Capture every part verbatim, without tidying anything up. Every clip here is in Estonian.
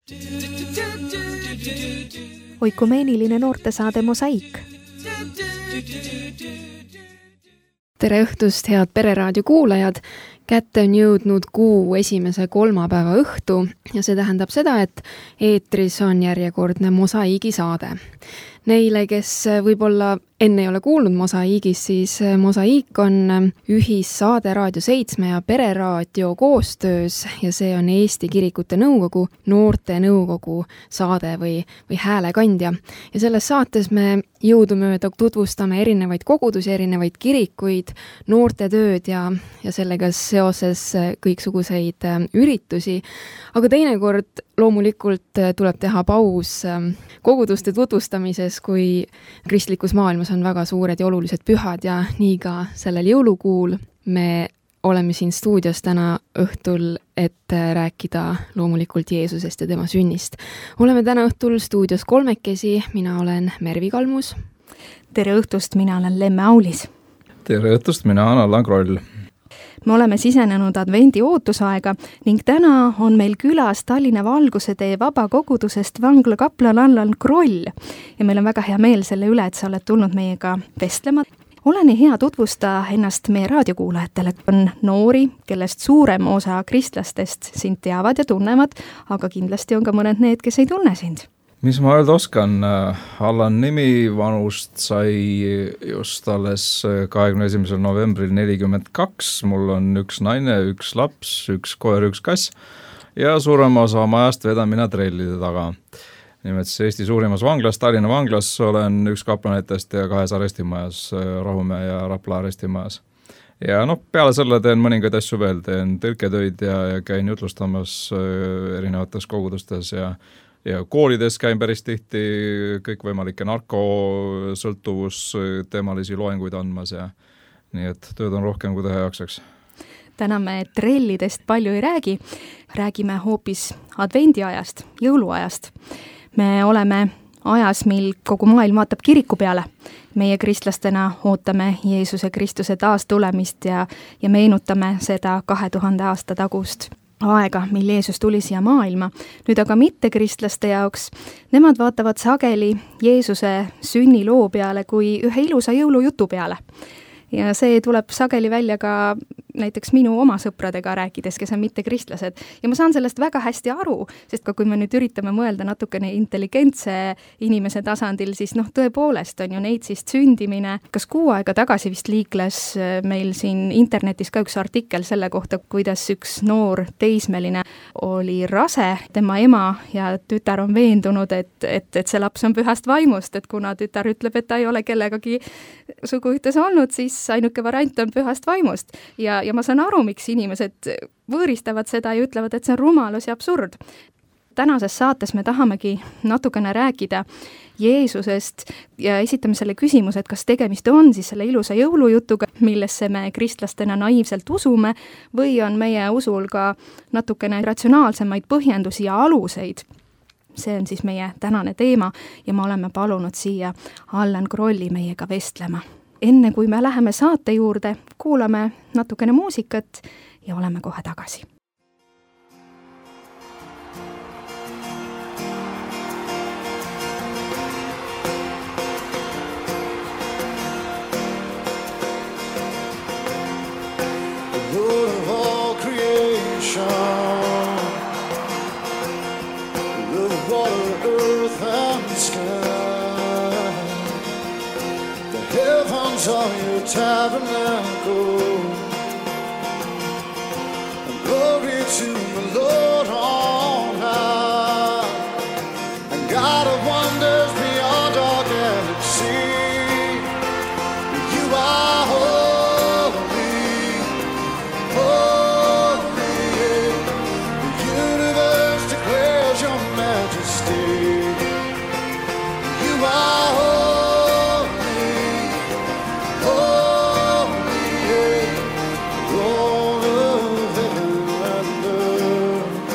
Oikumeeniline noortesaade Mosaik. Tere õhtust, head Pereraadio kuulajad! Kätte on jõudnud kuu esimese kolmapäeva õhtu ja see tähendab seda, et eetris on järjekordne Mosaigi saade. Neile, kes võib-olla enne ei ole kuulnud Mosaigist, siis Mosaik on ühissaade Raadio seitsme ja Pereraadio koostöös ja see on Eesti Kirikute Nõukogu noorte nõukogu saade või, või häälekandja. Ja selles saates me jõudumööda tutvustame erinevaid kogudusi, erinevaid kirikuid, noorte tööd ja, ja sellega seoses kõiksuguseid üritusi. Aga teinekord loomulikult tuleb teha paus koguduste tutvustamises, kui kristlikus maailmas on väga suured ja olulised pühad ja nii ka sellel jõulukuul me oleme siin stuudios täna õhtul, et rääkida loomulikult Jeesusest ja tema sünnist. Oleme täna õhtul stuudios kolmekesi, mina olen Mervi Kalmus. Tere õhtust, mina olen Lemme Aulis. Tere õhtust, mina olen Allan Kroll. Me oleme sisenenud advendi ootusaega ning täna on meil külas Tallinna Valguse tee vabakogudusest vangla kaplan Allan Kroll. Ja meil on väga hea meel selle üle, et sa oled tulnud meiega vestlema. Ole nii hea, tutvusta ennast meie raadiokuulajatele. On noori, kellest suurem osa kristlastest sind teavad ja tunnevad, aga kindlasti on ka mõned need, kes ei tunne sind. Mis ma öelda oskan? Allan nimi vanust sai just alles kahekümne esimesel novembril nelikümmend kaks. Mul on üks naine, üks laps, üks koer, üks kass ja suurem osa majast vedan mina trellide taga. Nimelt Eesti suurimas vanglas, Tallinna vanglas olen üks kaplanitest ja kahes arestimajas, Rahumäe ja Rapla arestimajas. Ja noh, peale selle teen mõningaid asju veel, teen tõlketöid ja, ja käin jutlustamas erinevates kogudustes ja, ja koolides käin päris tihti kõikvõimalikke narkosõltuvus teemalisi loenguid andmas ja nii et tööd on rohkem kui teha jaksaks. Täna me trellidest palju ei räägi, räägime hoopis advendiajast, jõuluajast. Me oleme ajas, mil kogu maailm vaatab kiriku peale. Meie kristlastena ootame Jeesuse Kristuse taastulemist ja, ja meenutame seda kahe tuhande aasta tagust aega, mil Jeesus tuli siia maailma. Nüüd aga mitte kristlaste jaoks. Nemad vaatavad sageli Jeesuse sünniloo peale kui ühe ilusa jõulujutu peale. Ja see tuleb sageli välja ka näiteks minu oma sõpradega rääkides, kes on mitte kristlased. Ja ma saan sellest väga hästi aru, sest ka kui me nüüd üritame mõelda natukene intelligentse inimese tasandil, siis noh, tõepoolest on ju neitsist sündimine. Kas kuu aega tagasi vist liikles meil siin internetis ka üks artikkel selle kohta, kuidas üks noor teismeline oli rase, tema ema ja tütar on veendunud, et, et, et see laps on pühast vaimust, et kuna tütar ütleb, et ta ei ole kellegagi suguühtes olnud, siis ainuke variant on pühast vaimust. Ja, ja ma saan aru, miks inimesed võõristavad seda ja ütlevad, et see on rumalus ja absurd. Tänases saates me tahamegi natukene rääkida Jeesusest ja esitame selle küsimuse, et kas tegemist on siis selle ilusa jõulujutuga, millesse me kristlastena naiivselt usume, või on meie usul ka natukene ratsionaalsemaid põhjendusi ja aluseid. See on siis meie tänane teema ja me oleme palunud siia Allan Krolli meiega vestlema. Enne kui me läheme saate juurde, kuulame natukene muusikat ja oleme kohe tagasi. The Lord of all creation, the water, earth and sky. Heavens are your tabernacle, and glory to the Lord on high, and God of wonders beyond our galaxy. You are holy, holy. The universe declares your majesty. You are holy. Holy, Lord of heaven and earth.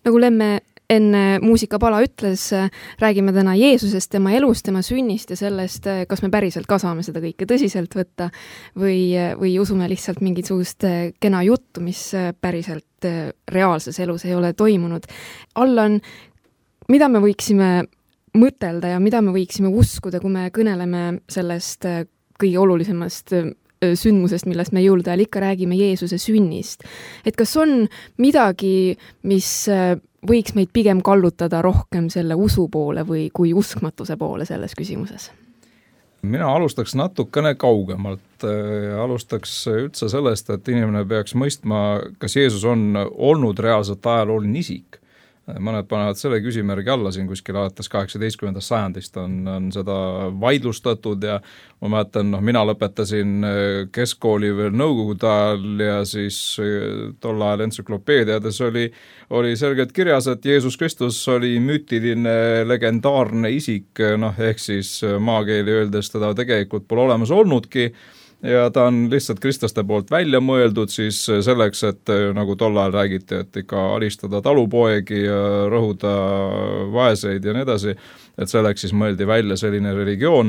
nagu Lemme enne muusikapala ütles, räägime täna Jeesusest, tema elust, tema sünnist ja sellest, kas me päriselt ka saame seda kõike tõsiselt võtta või, või usume lihtsalt mingisugust kena juttu, mis päriselt reaalses elus ei ole toimunud. Allan, mida me võiksime mõtelda ja mida me võiksime uskuda, kui me kõneleme sellest kõige olulisemast sündmusest, millest me jõulude ajal ikka räägime, Jeesuse sünnist. Et kas on midagi, mis võiks meid pigem kallutada rohkem selle usu poole või kui uskmatuse poole selles küsimuses? Mina alustaks natukene kaugemalt. Alustaks üldse sellest, et inimene peaks mõistma, kas Jeesus on olnud reaalselt ajalooline isik. Mõned panevad selle küsimärgi alla siin kuskil alates kaheksateistkümnendast sajandist on, on seda vaidlustatud ja ma mäletan, noh, mina lõpetasin keskkooli veel nõukogude ajal ja siis tol ajal entsüklopeediades oli, oli selgelt kirjas, et Jeesus Kristus oli müütiline, legendaarne isik, noh, ehk siis maakeeli öeldes teda tegelikult pole olemas olnudki, ja ta on lihtsalt kristlaste poolt välja mõeldud siis selleks, et nagu tol ajal räägiti, et ikka alistada talupoegi ja rõhuda vaeseid ja nii edasi, et selleks siis mõeldi välja selline religioon.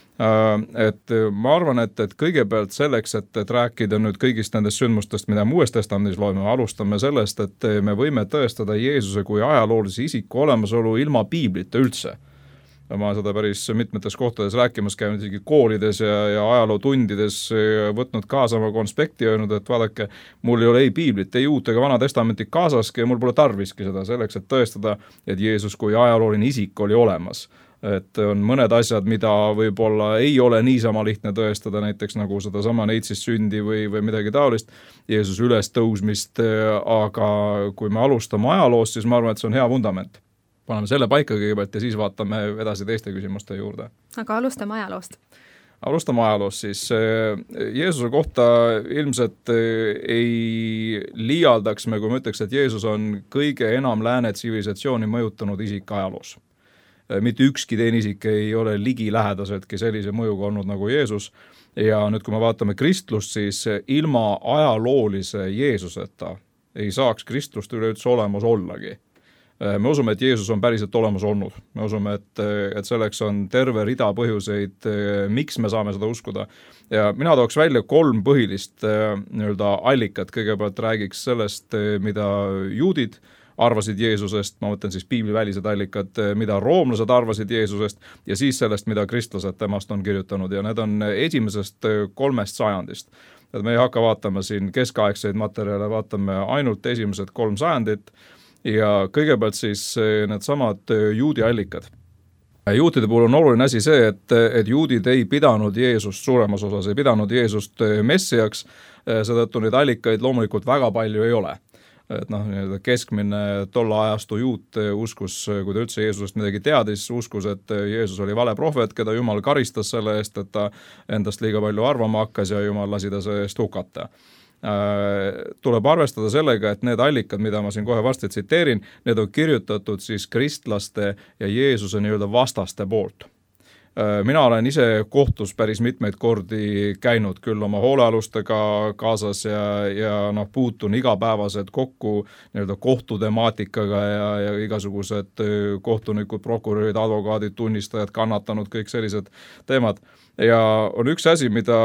Et ma arvan, et, et kõigepealt selleks, et, et rääkida nüüd kõigist nendest sündmustest, mida me Uues Testamendis loeme, alustame sellest, et me võime tõestada Jeesuse kui ajaloolise isiku olemasolu ilma piiblita üldse. Ma olen seda päris mitmetes kohtades rääkimas käinud, isegi koolides ja, ja ajalootundides võtnud kaasa oma konspekti ja öelnud, et vaadake, mul ei ole ei piiblit, ei uut ega vana testamentit kaasaski ja mul pole tarviski seda selleks, et tõestada, et Jeesus kui ajalooline isik oli olemas. Et on mõned asjad, mida võib-olla ei ole niisama lihtne tõestada, näiteks nagu seda sama neitsist sündi või, või midagi taolist, Jeesus üles tõusmist, aga kui me alustame ajaloost, siis ma arvan, et see on hea vundament. Paneme selle paika kõigepealt ja siis vaatame edasi teiste küsimuste juurde. Aga alustame ajaloost. Alustame ajaloost, siis Jeesuse kohta ilmselt ei liialdaks me, kui ma ütleks, et Jeesus on kõige enam lääne tsivilisatsiooni mõjutanud isik ajaloos. Mitte ükski teine isik ei ole ligi lähedaseltki sellise mõjuga olnud nagu Jeesus. Ja nüüd, kui me vaatame kristlust, siis ilma ajaloolise Jeesuseta ei saaks kristlust üleüldse olemas ollagi. Me usume, et Jeesus on päriselt olemas olnud. Me usume, et, et selleks on terve rida põhjuseid, miks me saame seda uskuda. Ja mina tooks välja kolm põhilist nii-öelda allikat. Kõigepealt räägiks sellest, mida juudid arvasid Jeesusest, ma mõtlen siis piiblivälised allikad, mida roomlased arvasid Jeesusest ja siis sellest, mida kristlased temast on kirjutanud ja need on esimesest kolmest sajandist. Et me ei hakka vaatama siin keskaegseid materjale, vaatame ainult esimesed kolm sajandit ja kõigepealt siis need samad juudi allikad. Juutide puhul on oluline asi see, et, et juudid ei pidanud Jeesust suuremas osas, ei pidanud Jeesust messiaks, seetõttu neid allikaid loomulikult väga palju ei ole. Et noh, keskmine tolle ajastu juut uskus, kui ta üldse Jeesusest midagi teadis, uskus, et Jeesus oli vale prohvet, keda Jumal karistas selle eest, et ta endast liiga palju arvama hakkas ja Jumal lasi ta see eest hukata. Tuleb arvestada sellega, et need allikad, mida ma siin kohe varsti tsiteerin, need on kirjutatud siis kristlaste ja Jeesuse nii-öelda vastaste poolt. Mina olen ise kohtus päris mitmeid kordi käinud küll oma hoolealustega kaasas ja, ja noh, puutun igapäevaselt kokku nii-öelda kohtutemaatikaga ja, ja igasugused kohtunikud, prokurörid, advokaadid, tunnistajad, kannatanud, kõik sellised teemad. Ja on üks asi, mida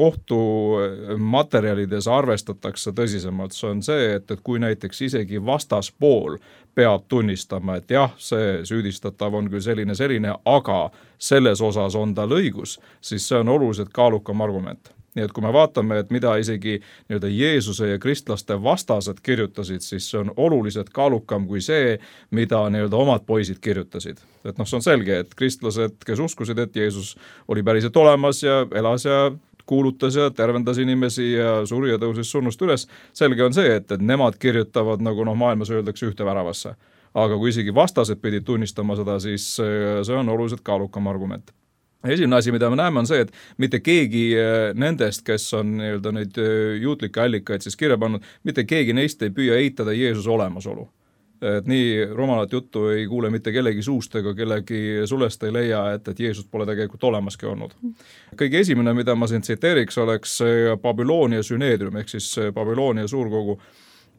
kohtumaterjalides arvestatakse tõsisemalt, see on see, et, et kui näiteks isegi vastaspool peab tunnistama, et jah, see süüdistatav on küll selline, selline, aga selles osas on tal õigus, siis see on oluliselt kaalukam argument. Nii et kui me vaatame, et mida isegi nii-öelda Jeesuse ja kristlaste vastased kirjutasid, siis see on oluliselt kaalukam kui see, mida nii-öelda omad poisid kirjutasid. Et noh, see on selge, et kristlased, kes uskusid, et Jeesus oli päriselt olemas ja elas ja kuulutas ja tervendas inimesi ja suri ja tõusis surnust üles, selge on see, et, et nemad kirjutavad nagu noh, maailmas öeldakse ühte väravasse. Aga kui isegi vastased pidid tunnistama seda, siis see on oluliselt kaalukam argument. Esimene asi, mida me näeme, on see, et mitte keegi nendest, kes on nii-öelda neid juutlikke allikaid siis kirja pannud, mitte keegi neist ei püüa eitada Jeesuse olemasolu. Et nii rumalat juttu ei kuule mitte kellegi suust ega kellegi sulest ei leia, et, et Jeesus pole tegelikult olemaski olnud. Kõige esimene, mida ma siin tsiteeriks, oleks Babyloonia süneedrium, ehk siis Babyloonia suurkogu.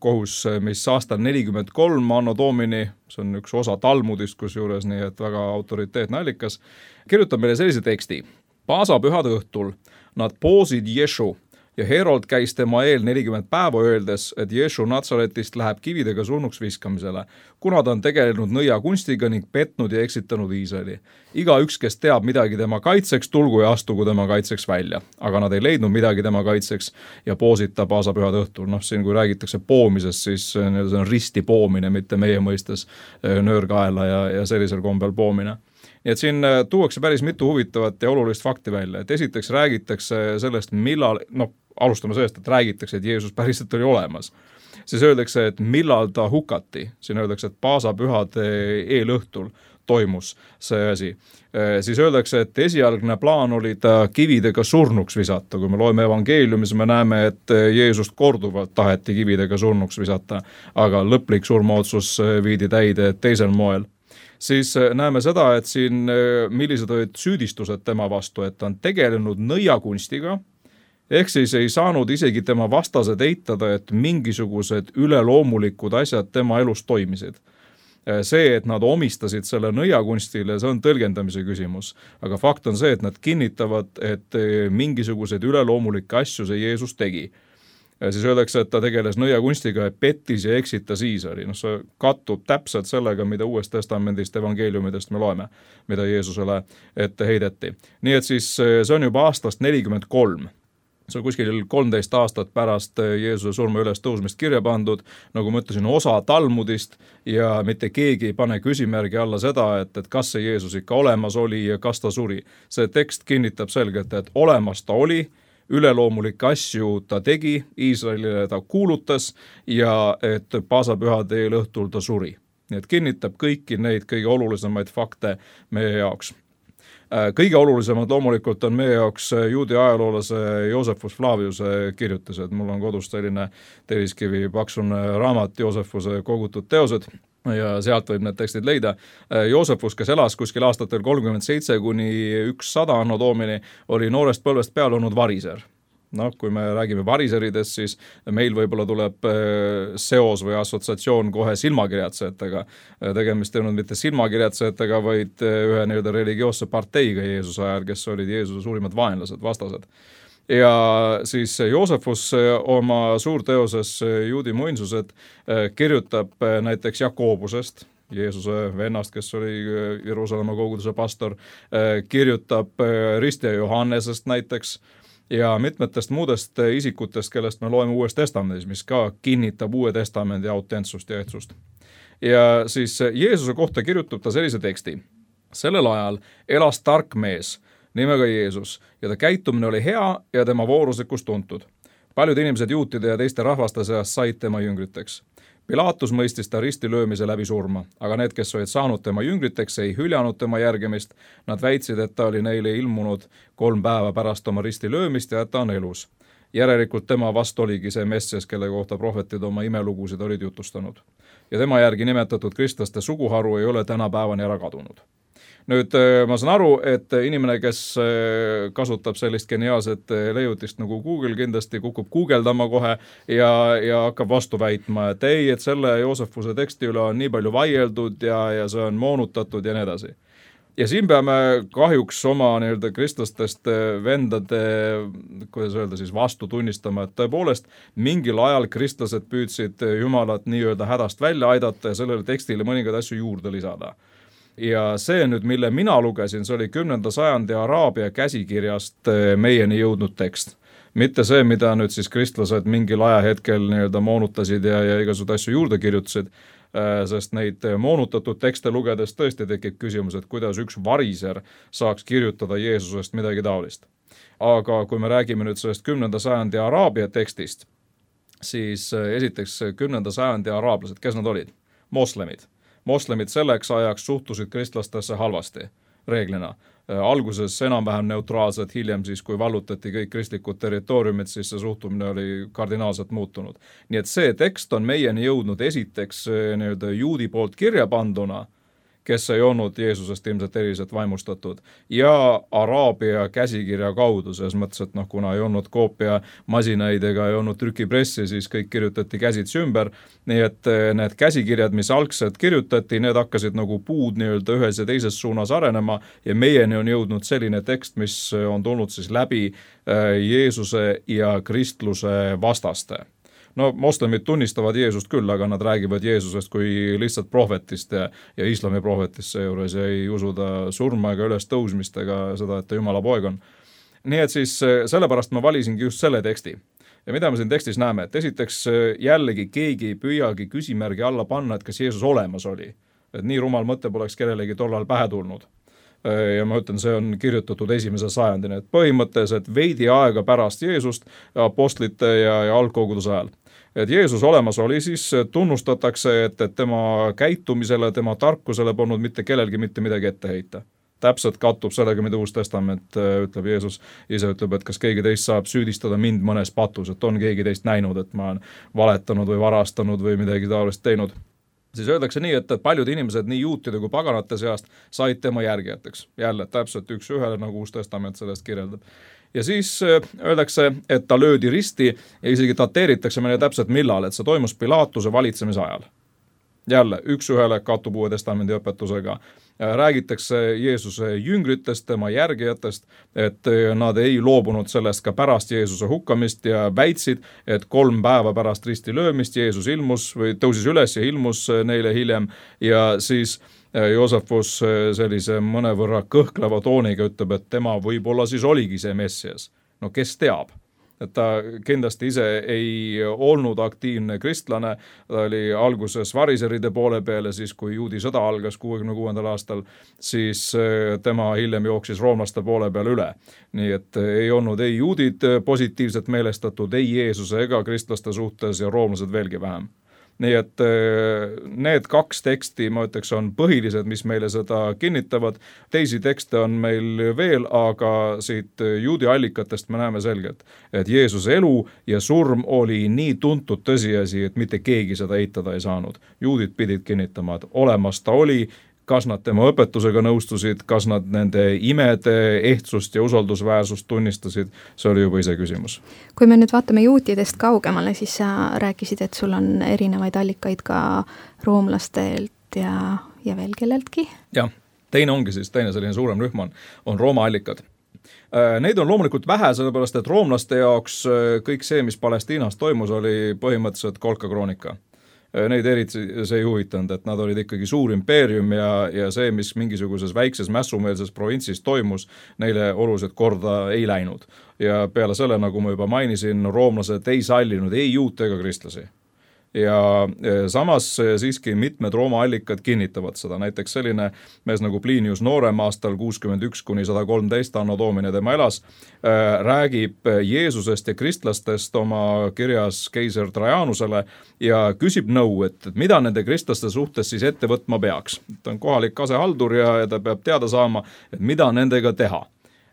kohus, mis aastal nelikümmend kolm Anno Domini, see on üks osa Talmudist kusjuures, nii et väga autoriteetne allikas, kirjutab meile sellise teksti. Paasapühade õhtul nad poosid Ješu ja Herold käis tema eel nelikümmend päeva öeldes, et Ješu Natsaretist läheb kividega surnuks viskamisele, kuna ta on tegelenud nõiakunstiga ning petnud ja eksitanud Iisraeli. Igaüks, kes teab midagi tema kaitseks, tulgu ja astugu tema kaitseks välja. Aga nad ei leidnud midagi tema kaitseks ja poosid ta paasapühade õhtul. Noh, siin kui räägitakse poomisest, siis see on risti poomine, mitte meie mõistes nöörkaela ja, ja sellisel kombel poomine. Nii et siin tuuakse päris mitu huvitavat ja olulist fakti välja, et esiteks räägitakse sellest, millal, noh, alustame sellest, et räägitakse, et Jeesus päriselt oli olemas. Siis öeldakse, et millal ta hukati. Siin öeldakse, et paasapühade eelõhtul toimus see asi. Siis öeldakse, et esialgne plaan oli ta kividega surnuks visata. Kui me loeme evangeeliumis, me näeme, et Jeesust korduvalt taheti kividega surnuks visata, aga lõplik surmaotsus viidi täide teisel moel. Siis näeme seda, et siin millised olid süüdistused tema vastu, et ta on tegelenud nõiakunstiga, ehk siis ei saanud isegi tema vastased eitada, et mingisugused üleloomulikud asjad tema elus toimisid. See, et nad omistasid selle nõiakunstile, see on tõlgendamise küsimus. Aga fakt on see, et nad kinnitavad, et mingisuguseid üleloomulikke asju see Jeesus tegi. Ja siis öeldakse, et ta tegeles nõiakunstiga ja pettis ja eksitas Iisraeli. No see kattub täpselt sellega, mida Uuest Testamendist evangeeliumidest me loeme, mida Jeesusele ette heideti. Nii et siis see on juba aastast nelikümmend kolm. See on kuskil kolmteist aastat pärast Jeesuse surma üles tõusmist kirja pandud, nagu ma ütlesin, osa Talmudist ja mitte keegi ei pane küsimärgi alla seda, et, et kas see Jeesus ikka olemas oli ja kas ta suri. See tekst kinnitab selgelt, et olemas ta oli, üleloomulikke asju ta tegi, Iisraelile ta kuulutas ja et paasapühade eelõhtul ta suri. Nii et kinnitab kõiki neid kõige olulisemaid fakte meie jaoks. Kõige olulisemad loomulikult on meie jaoks juudi ajaloolase Joosefus Flaviuse kirjutised. Mul on kodus selline telliskivi paksune raamat Joosefuse kogutud teosed ja sealt võib need tekstid leida. Joosefus, kes elas kuskil aastatel kolmkümmend seitse kuni ükssada Anno Domini, oli noorest põlvest peal olnud variser. No, kui me räägime variseridest, siis meil võib-olla tuleb seos või assotsiatsioon kohe silmakirjatsejatega. Tegemist ei olnud mitte silmakirjatsejatega, vaid ühe nii-öelda religioosse parteiga Jeesuse ajal, kes olid Jeesuse suurimad vaenlased, vastased. Ja siis Joosefus oma suurteoses juudi muinsused kirjutab näiteks Jakobusest, Jeesuse vennast, kes oli Jeruusalemma koguduse pastor, kirjutab ristija Johannesest näiteks ja mitmetest muudest isikutest, kellest me loeme Uues Testamendis, mis ka kinnitab Uue Testamendi autentsust ja ehtsust. Ja siis Jeesuse kohta kirjutab ta sellise teksti. Sellel ajal elas tark mees nimega Jeesus ja ta käitumine oli hea ja tema vooruslikkus tuntud. Paljud inimesed juutide ja teiste rahvaste seas said tema jüngriteks. Pilaatus mõistis ta ristilöömise läbi surma, aga need, kes olid saanud tema jüngriteks, ei hüljanud tema järgimist. Nad väitsid, et ta oli neile ilmunud kolm päeva pärast oma ristilöömist ja et ta on elus. Järelikult tema vastu oligi see Messias, kelle kohta prohvetid oma imelugusid olid jutustanud. Ja tema järgi nimetatud kristlaste suguharu ei ole tänapäevani ära kadunud. Nüüd ma saan aru, et inimene, kes kasutab sellist geniaalset leiutist nagu Google, kindlasti kukub guugeldama kohe ja, ja hakkab vastu väitma, et ei, et selle Joosefuse teksti üle on nii palju vaieldud ja, ja see on moonutatud ja nii edasi. Ja siin peame kahjuks oma nii-öelda kristlastest vendade, kuidas öelda siis, vastu tunnistama, et tõepoolest mingil ajal kristlased püüdsid Jumalat nii-öelda hädast välja aidata ja sellele tekstile mõningaid asju juurde lisada. Ja see nüüd, mille mina lugesin, see oli kümnenda sajandi Araabia käsikirjast meieni jõudnud tekst. Mitte see, mida nüüd siis kristlased mingil ajahetkel nii-öelda moonutasid ja, ja igasugused asju juurde kirjutasid, sest neid moonutatud tekste lugedes tõesti tekib küsimus, et kuidas üks variser saaks kirjutada Jeesusest midagi taolist. Aga kui me räägime nüüd sellest kümnenda sajandi Araabia tekstist, siis esiteks kümnenda sajandi araablased, kes nad olid? Moslemid. Moslemid selleks ajaks suhtusid kristlastesse halvasti, reeglina. Alguses enam-vähem neutraalselt, hiljem siis, kui vallutati kõik kristlikud territooriumid, siis see suhtumine oli kardinaalselt muutunud. Nii et see tekst on meieni jõudnud esiteks nii-öelda juudi poolt kirja panduna, kes ei olnud Jeesusest ilmselt eriliselt vaimustatud, ja Araabia käsikirja kaudu, selles mõttes, et noh, kuna ei olnud koopiamasinaid ega ei olnud trükipressi, siis kõik kirjutati käsitsi ümber, nii et need käsikirjad, mis algselt kirjutati, need hakkasid nagu puud nii-öelda ühes ja teises suunas arenema ja meieni on jõudnud selline tekst, mis on tulnud siis läbi Jeesuse ja kristluse vastaste. No moslemid tunnistavad Jeesust küll, aga nad räägivad Jeesusest kui lihtsalt prohvetist ja, ja islami prohvetist seejuures ja ei usu ta surma ega üles tõusmist ega seda, et ta Jumala poeg on. Nii et siis sellepärast ma valisingi just selle teksti. Ja mida me siin tekstis näeme, et esiteks jällegi keegi ei püüagi küsimärgi alla panna, et kas Jeesus olemas oli. Et nii rumal mõte poleks kellelegi tollal pähe tulnud. Ja ma ütlen, see on kirjutatud esimese sajandini, et põhimõtteliselt veidi aega pärast Jeesust apostlite ja, ja algkoguduse ajal. Et Jeesus olemas oli, siis tunnustatakse, et, et tema käitumisele, tema tarkusele polnud mitte kellelgi mitte midagi ette heita. Täpselt kattub sellega, mida Uus Testament ütleb. Jeesus ise ütleb, et kas keegi teist saab süüdistada mind mõnes patus, et on keegi teist näinud, et ma olen valetanud või varastanud või midagi taolist teinud. Siis öeldakse nii, et paljud inimesed nii juutide kui paganate seast said tema järgijateks. Jälle täpselt üks ühele, nagu Uus Testament sellest kirjeldab. Ja siis öeldakse, et ta löödi risti ja isegi dateeritakse meile täpselt millal, et see toimus Pilaatuse valitsemise ajal. Jälle, üks ühele kattub Uue Testamendi õpetusega. Räägitakse Jeesuse jüngritest, tema järgijatest, et nad ei loobunud sellest ka pärast Jeesuse hukkamist ja väitsid, et kolm päeva pärast risti löömist Jeesus ilmus või tõusis üles ja ilmus neile hiljem ja siis Joosefus sellise mõnevõrra kõhkleva tooniga ütleb, et tema võib-olla siis oligi see Messias. No kes teab? Et ta kindlasti ise ei olnud aktiivne kristlane, ta oli alguses variseride poole peale, siis kui juudi sõda algas kuuekümne kuuendal aastal, siis tema hiljem jooksis roomlaste poole peale üle. Nii et ei olnud ei juudid positiivselt meelestatud, ei Jeesuse ega kristlaste suhtes ja roomlased veelgi vähem. Nii et need kaks teksti, ma ütleks, on põhilised, mis meile seda kinnitavad. Teisi tekste on meil veel, aga siit juudi allikatest me näeme selgelt, et Jeesuse elu ja surm oli nii tuntud tõsiasi, et mitte keegi seda eitada ei saanud. Juudid pidid kinnitama, et olemas ta oli, kas nad tema õpetusega nõustusid, kas nad nende imede ehtsust ja usaldusväärsust tunnistasid, see oli juba ise küsimus. Kui me nüüd vaatame juutidest kaugemale, siis sa rääkisid, et sul on erinevaid allikaid ka roomlastelt ja, ja veel kelleltki? Jah, teine ongi siis, teine selline suurem rühm on, on Rooma allikad. Neid on loomulikult vähe, sellepärast et roomlaste jaoks kõik see, mis Palestiinas toimus, oli põhimõtteliselt kolkakroonika. Neid eriti see ei huvitanud, et nad olid ikkagi suur impeerium ja, ja see, mis mingisuguses väikses mässumeelses provintsis toimus, neile oluliselt korda ei läinud. Ja peale selle, nagu ma juba mainisin, roomlased ei sallinud ei juute ega kristlasi. Ja samas siiski mitmed Rooma allikad kinnitavad seda. Näiteks selline mees nagu Plinius Noorem aastal kuuskümmend üks kuni sada kolmteist anno domini tema elas, räägib Jeesusest ja kristlastest oma kirjas keiser Trajanusele ja küsib nõu, et mida nende kristlaste suhtes siis ette võtma peaks. Ta on kohalik asehaldur ja ta peab teada saama, et mida nendega teha.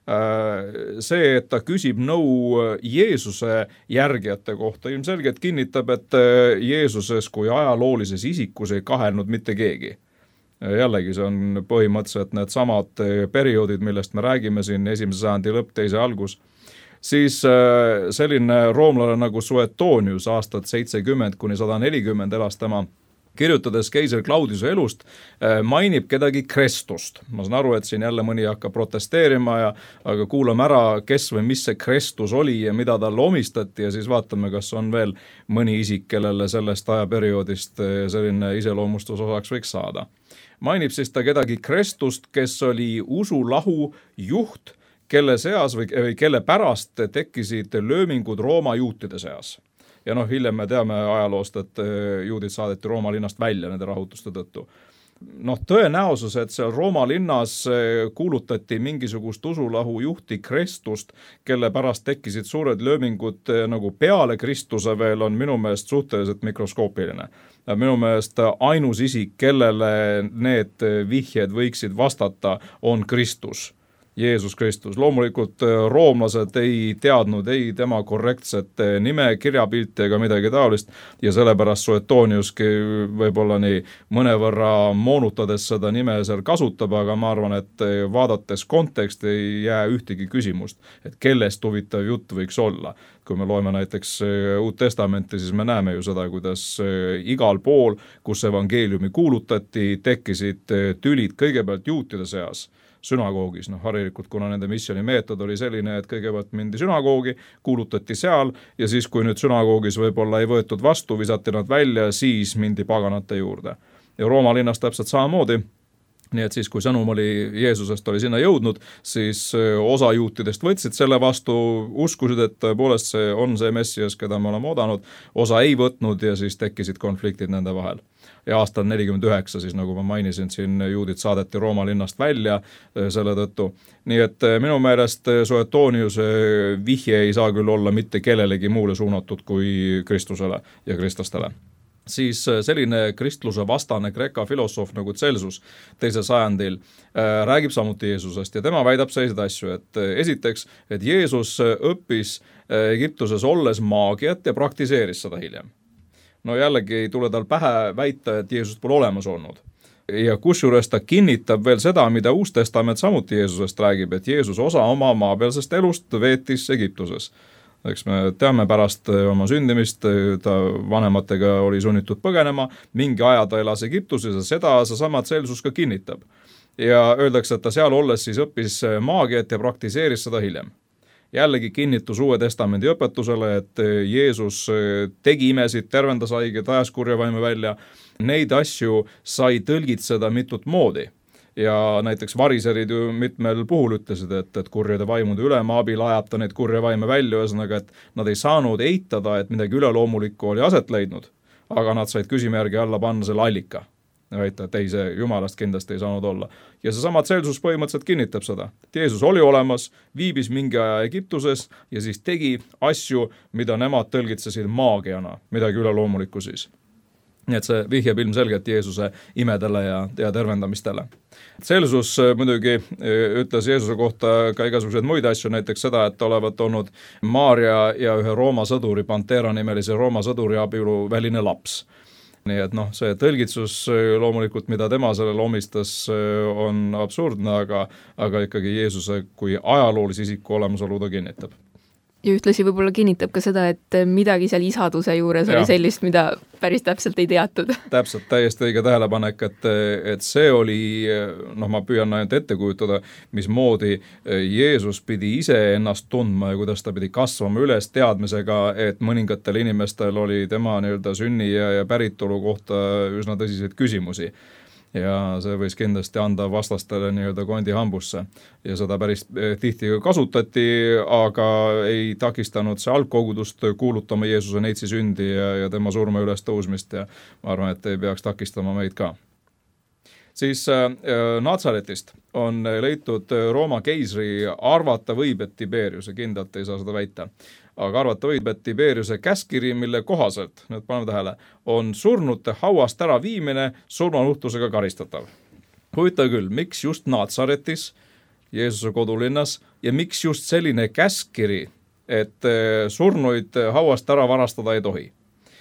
See, et ta küsib nõu Jeesuse järgijate kohta, ilmselgelt kinnitab, et Jeesuses kui ajaloolises isikus ei kahelnud mitte keegi. Jällegi, see on põhimõtteliselt need samad perioodid, millest me räägime siin esimese sajandi lõpp, teise algus. Siis selline roomlane nagu Suetonius aastat seitsekümmend kuni sada nelikümmend elas tema, kirjutades keiser Claudiuse elust, mainib kedagi Krestust. Ma saan aru, et siin jälle mõni hakkab protesteerima, ja, aga kuulame ära, kes või mis see Krestus oli ja mida talle omistati ja siis vaatame, kas on veel mõni isik, kellele sellest ajaperioodist selline iseloomustus osaks võiks saada. Mainib siis ta kedagi Krestust, kes oli usulahu juht, kelle seas või, või kelle pärast tekkisid löömingud Rooma juutide seas. Ja noh, hiljem me teame ajaloost, et juudid saadeti Rooma linnast välja nende rahutuste tõttu. Noh, tõenäosus, et seal Rooma linnas kuulutati mingisugust usulahu juhti Krestust, kelle pärast tekkisid suured löömingud nagu peale Kristuse veel, on minu meelest suhteliselt mikroskoopiline. Minu meelest ainus isik, kellele need vihjed võiksid vastata, on Kristus. Jeesus Kristus. Loomulikult roomlased ei teadnud ei tema korrektset nime, kirjapilti ega midagi taolist ja sellepärast Suetoniuski võib-olla nii mõnevõrra moonutades seda nime seal kasutab, aga ma arvan, et vaadates konteksti ei jää ühtegi küsimust, et kellest huvitav jutt võiks olla. Kui me loeme näiteks Uut Testamenti, siis me näeme ju seda, kuidas igal pool, kus evangeeliumi kuulutati, tekkisid tülid kõigepealt juutide seas sünagoogis, noh harilikult, kuna nende missiooni meetod oli selline, et kõigepealt mindi sünagoogi, kuulutati seal ja siis, kui nüüd sünagoogis võib-olla ei võetud vastu, visati nad välja, siis mindi paganate juurde. Ja Rooma linnas täpselt samamoodi, nii et siis, kui sõnum oli Jeesusest oli sinna jõudnud, siis osa juutidest võtsid selle vastu, uskusid, et tõepoolest see on see Messias, keda me oleme oodanud, osa ei võtnud ja siis tekkisid konfliktid nende vahel. Ja aastal nelikümmend üheksa, siis nagu ma mainisin, siin juudid saadeti Rooma linnast välja selle tõttu. Nii et minu meelest Suetoniuse vihje ei saa küll olla mitte kellelegi muule suunatud kui Kristusele ja kristlastele. Siis selline kristluse vastane Kreeka filosoof nagu Celsus teisel sajandil äh, räägib samuti Jeesusest ja tema väidab selliseid asju, et esiteks, et Jeesus õppis Egiptuses olles maagiat ja praktiseeris seda hiljem. No jällegi ei tule tal pähe väita, et Jeesus pole olemas olnud. Ja kusjuures ta kinnitab veel seda, mida Uus Testament samuti Jeesusest räägib, et Jeesus osa oma maapealsest elust veetis Egiptuses. Eks me teame pärast oma sündimist, ta vanematega oli sunnitud põgenema, mingi aja ta elas Egiptuses ja seda seesama Celsus ka kinnitab. Ja öeldakse, et ta seal olles siis õppis maagiat ja praktiseeris seda hiljem. Jällegi kinnitus Uue Testamendi õpetusele, et Jeesus tegi imesid, tervendas haiged, ajas kurja vaime välja. Neid asju sai tõlgitseda mitut moodi. Ja näiteks variserid ju mitmel puhul ütlesid, et, et kurjade vaimude ülema abil ajab ta neid kurja vaime välja, ühesõnaga, et nad ei saanud eitada, et midagi üleloomulikku oli aset leidnud, aga nad said küsimärgi alla panna selle allika. Väita, et ei, see jumalast kindlasti ei saanud olla. Ja seesama Celsus põhimõtteliselt kinnitab seda, et Jeesus oli olemas, viibis mingi aja Egiptuses ja siis tegi asju, mida nemad tõlgitsesid maagiana, midagi üleloomulikku siis. Nii et see vihjab ilmselgelt Jeesuse imedele ja, ja tervendamistele. Celsus muidugi ütles Jeesuse kohta ka igasuguseid muid asju, näiteks seda, et olevat olnud Maaria ja ühe Rooma sõduri, Pantera nimelise Rooma sõduri abielu väline laps. Nii et noh, see tõlgitsus loomulikult, mida tema sellele omistas, on absurdne, aga, aga ikkagi Jeesuse kui ajaloolise isiku olemasolu ta kinnitab. Ja ühtlasi võib-olla kinnitab ka seda, et midagi seal isaduse juures ja. Oli sellist, mida päris täpselt ei teatud. Täpselt, täiesti õige tähelepanek, et, et see oli, noh ma püüan ainult ette kujutada, mismoodi Jeesus pidi ise ennast tundma ja kuidas ta pidi kasvama üles teadmisega, et mõningatel inimestel oli tema nii-öelda sünni ja, ja päritolu kohta üsna tõsiseid küsimusi. Ja see võis kindlasti anda vastastele nii-öelda kondi hambusse ja seda päris tihti kasutati, aga ei takistanud see algkogudust kuulutama Jeesuse neitsi sündi ja, ja tema surma üles tõusmist ja ma arvan, et ei peaks takistama meid ka. Siis äh, Natsaretist on leitud Rooma keisri, arvata võib, et Tiberiuse, kindlalt ei saa seda väita, aga arvata võib, et Tiberiuse käskiri, mille kohaselt, nüüd paneme tähele, on surnute hauast ära viimine surmanuhtlusega karistatav. Huvitav küll, miks just Natsaretis, Jeesuse kodulinnas, ja miks just selline käskiri, et surnuid hauast ära varastada ei tohi?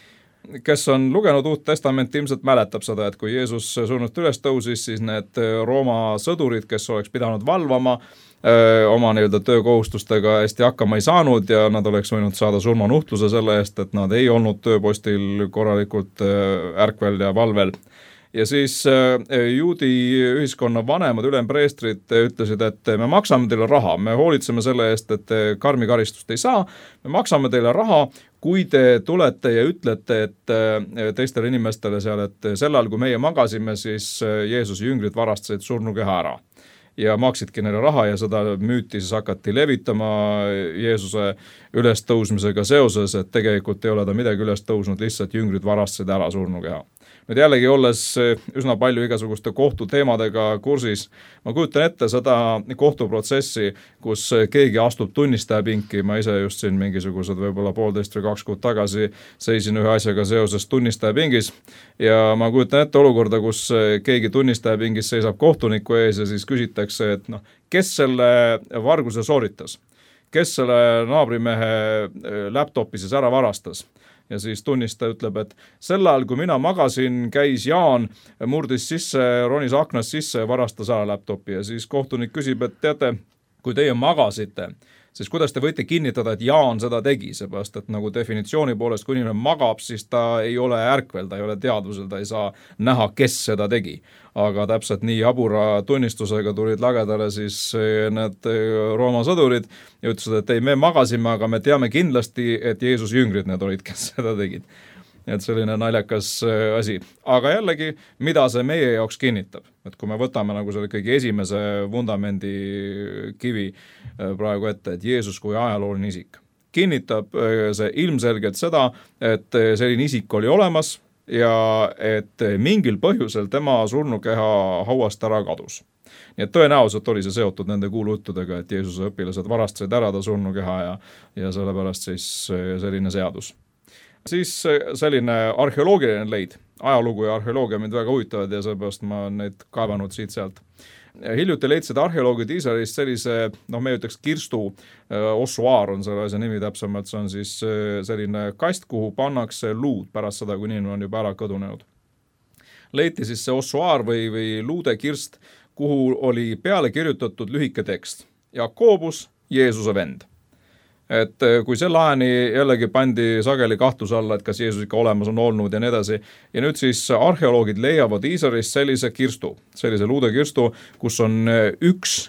Kes on lugenud Uut Testamenti, ilmselt mäletab seda, et kui Jeesus surnult üles tõusis, siis need Rooma sõdurid, kes oleks pidanud valvama, öö, oma nii-öelda töökohustustega hästi hakkama ei saanud ja nad oleks võinud saada surmanuhtluse selle eest, et nad ei olnud tööpostil korralikult öö, ärkvel ja valvel. Ja siis öö, juudi ühiskonna vanemad ülempreestrid ütlesid, et me maksame teile raha, me hoolitseme selle eest, et karmi karistust ei saa, me maksame teile raha, kui te tulete ja ütlete, et teistele inimestele seal, et sel ajal, kui meie magasime, siis Jeesuse jüngrid varastasid surnukeha ära. Ja maksidki neile raha ja seda müüti siis hakati levitama Jeesuse ülestõusmisega seoses, et tegelikult ei ole ta midagi üles tõusnud, lihtsalt jüngrid varastasid ära surnukeha. nüüd jällegi olles üsna palju igasuguste kohtuteemadega kursis, ma kujutan ette seda kohtuprotsessi, kus keegi astub tunnistajapinki, ma ise just siin mingisugused võib-olla poolteist või kaks kuud tagasi seisin ühe asjaga seoses tunnistajapingis ja ma kujutan ette olukorda, kus keegi tunnistajapingis seisab kohtuniku ees ja siis küsitakse, et noh, kes selle varguse sooritas, kes selle naabrimehe laptopi siis ära varastas. Ja siis tunnistaja ütleb, et sel ajal, kui mina magasin, käis Jaan, murdis sisse, ronis aknast sisse ja varastas ära laptopi ja siis kohtunik küsib, et teate, kui teie magasite, siis kuidas te võite kinnitada, et Jaan seda tegi, seepärast, et nagu definitsiooni poolest, kui inimene magab, siis ta ei ole ärkvel, ta ei ole teadvusel, ta ei saa näha, kes seda tegi. Aga täpselt nii jabura tunnistusega tulid lagedale siis need Rooma sõdurid ja ütlesid, et ei, me magasime, aga me teame kindlasti, et Jeesus jüngrid need olid, kes seda tegid. Et selline naljakas asi. Aga jällegi, mida see meie jaoks kinnitab? Et kui me võtame nagu selle kõige esimese vundamendi kivi praegu ette, et Jeesus kui ajalooline isik, kinnitab see ilmselgelt seda, et selline isik oli olemas ja et mingil põhjusel tema surnukeha hauast ära kadus. Nii et tõenäoliselt oli see seotud nende kuulujuttudega, et Jeesuse õpilased varastasid ära ta surnukeha ja, ja sellepärast siis selline seadus. Siis selline arheoloogiline leid, ajalugu ja arheoloogia mind väga huvitavad ja sellepärast ma olen neid kaevanud siit sealt. Hiljuti leidsid arheoloogid Iisraelist sellise, noh me ütleks kirstu, ossuaar on selle asja nimi täpsemalt, see on siis selline kast, kuhu pannakse luud pärast seda, kui inimene on juba ära kõdunenud. Leiti siis see ossuaar või, või luude kirst, kuhu oli peale kirjutatud lühike tekst. Jakobus, Jeesuse vend. Et kui selle ajani jällegi pandi sageli kahtluse alla, et kas Jeesus ikka olemas on olnud ja nii edasi. Ja nüüd siis arheoloogid leiavad Iisraelist sellise kirstu, sellise luude kirstu, kus on üks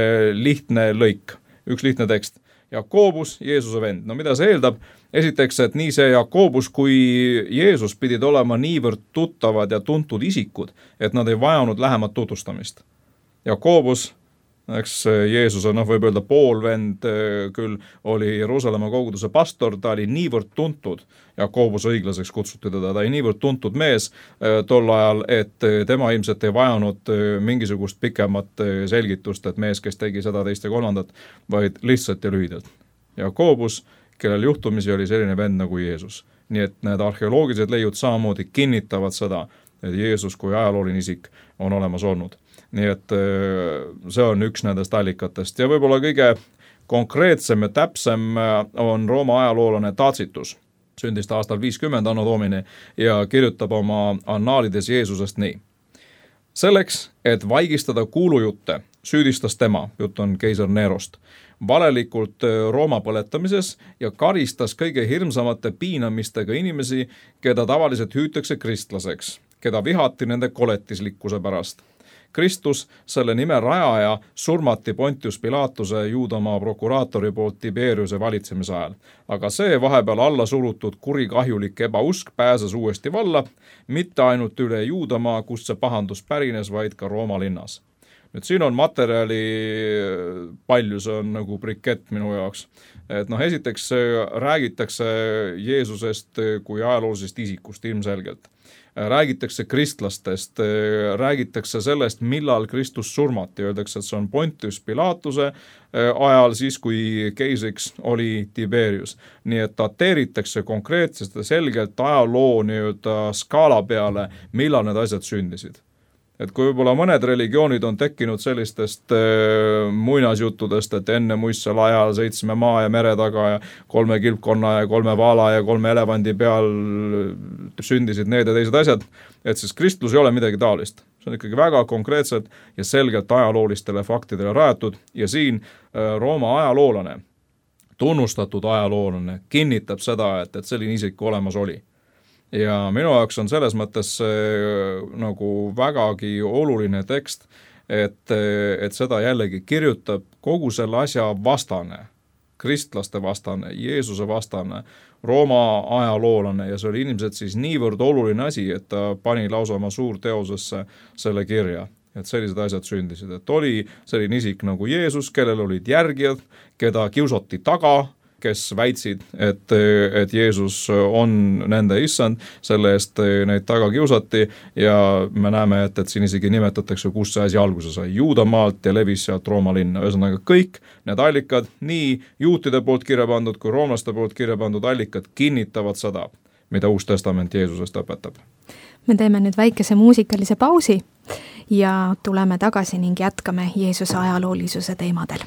lihtne lõik, üks lihtne tekst. Jakobus, Jeesuse vend. No mida see eeldab? Esiteks, et nii see Jakobus kui Jeesus pidid olema niivõrd tuttavad ja tuntud isikud, et nad ei vajanud lähemat tutvustamist. Jakobus, eks Jeesuse, noh võib öelda poolvend küll, oli Jeruusalemma koguduse pastor, ta oli niivõrd tuntud, Jakobuse õiglaseks kutsuti teda, ta oli niivõrd tuntud mees tol ajal, et tema ilmselt ei vajanud mingisugust pikemat selgitust, et mees, kes tegi seda teist ja kolmandat, vaid lihtsalt ja lühidalt. Jakobus, kellel juhtumisi oli selline vend nagu Jeesus. Nii et need arheoloogilised leiud samamoodi kinnitavad seda, et Jeesus kui ajalooline isik on olemas olnud. Nii et see on üks nendest allikatest ja võib-olla kõige konkreetsem ja täpsem on Rooma ajaloolane Tacitus, sündist aastal viiskümmend anno domini ja kirjutab oma annaalides Jeesusest nii. Selleks, et vaigistada kuulujutte, süüdistas tema, jutt on keisar Nerost, valelikult Rooma põletamises ja karistas kõige hirmsamate piinamistega inimesi, keda tavaliselt hüütakse kristlaseks, keda vihati nende koletislikkuse pärast. Kristus, selle nime rajaja, surmati Pontius Pilatuse Juudamaa prokuraatori poolt Tiberiuse valitsemise ajal. Aga see vahepeal alla surutud kurikahjulik ebausk pääses uuesti valla, mitte ainult üle Juudamaa, kust see pahandus pärines, vaid ka Rooma linnas. Nüüd siin on materjali palju, see on nagu brikett minu jaoks. Et noh, esiteks räägitakse Jeesusest kui ajaloolisest isikust ilmselgelt. Räägitakse kristlastest, räägitakse sellest, millal Kristus surmati. Öeldakse, et see on Pontius Pilatuse ajal siis, kui keisriks oli Tiberius. Nii et dateeritakse konkreetselt ja selgelt ajaloo nii-öelda skaala peale, millal need asjad sündisid. Et kui võib-olla mõned religioonid on tekkinud sellistest äh, muinasjuttudest, et enne muistsel ajal seitsme maa ja mere taga ja kolme kilpkonna ja kolme vaala ja kolme elevandi peal sündisid need ja teised asjad, et siis kristlus ei ole midagi taolist. See on ikkagi väga konkreetselt ja selgelt ajaloolistele faktidele rajatud ja siin äh, Rooma ajaloolane, tunnustatud ajaloolane kinnitab seda, et, et selline isik olemas oli. Ja minu jaoks on selles mõttes nagu vägagi oluline tekst, et, et seda jällegi kirjutab kogu selle asja vastane, kristlaste vastane, Jeesuse vastane, Rooma ajaloolane ja see oli inimesed siis niivõrd oluline asi, et ta pani lausa oma suurteosesse selle kirja, et sellised asjad sündisid, et oli selline isik nagu Jeesus, kellel olid järgijad, keda kiusati taga, kes väitsid, et, et Jeesus on nende issand, selle eest neid taga kiusati ja me näeme, et, et siin isegi nimetatakse, kus see asi alguse sai. Juudamaalt ja levis sealt Rooma linna. Ühesõnaga kõik need allikad, nii juutide poolt kirja pandud kui roomlaste poolt kirja pandud allikad kinnitavad seda, mida Uus Testament Jeesusest õpetab. Me teeme nüüd väikese muusikalise pausi ja tuleme tagasi ning jätkame Jeesuse ajaloolisuse teemadel.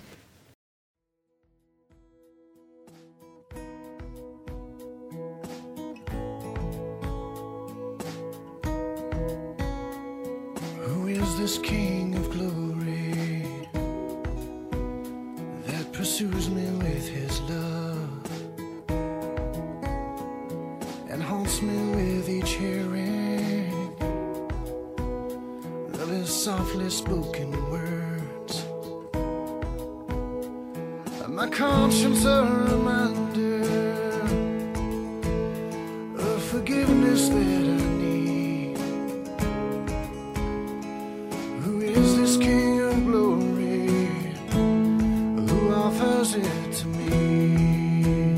Who is this King of glory that pursues me with his love and haunts me with each hearing of his softly spoken words? My conscience a reminder of forgiveness that I need. Who is this King of glory who offers it to me?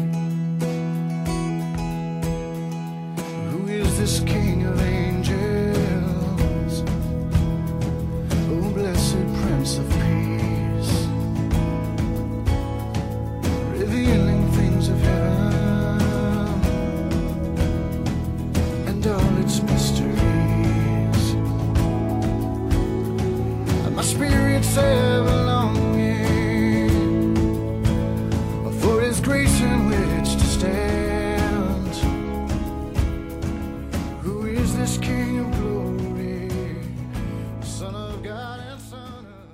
Who is this King of angels? Of peace, revealing things of heaven and all its mysteries. And my spirit's ever longing for his grace in which to stand. Who is this King of glory, Son of God and Son of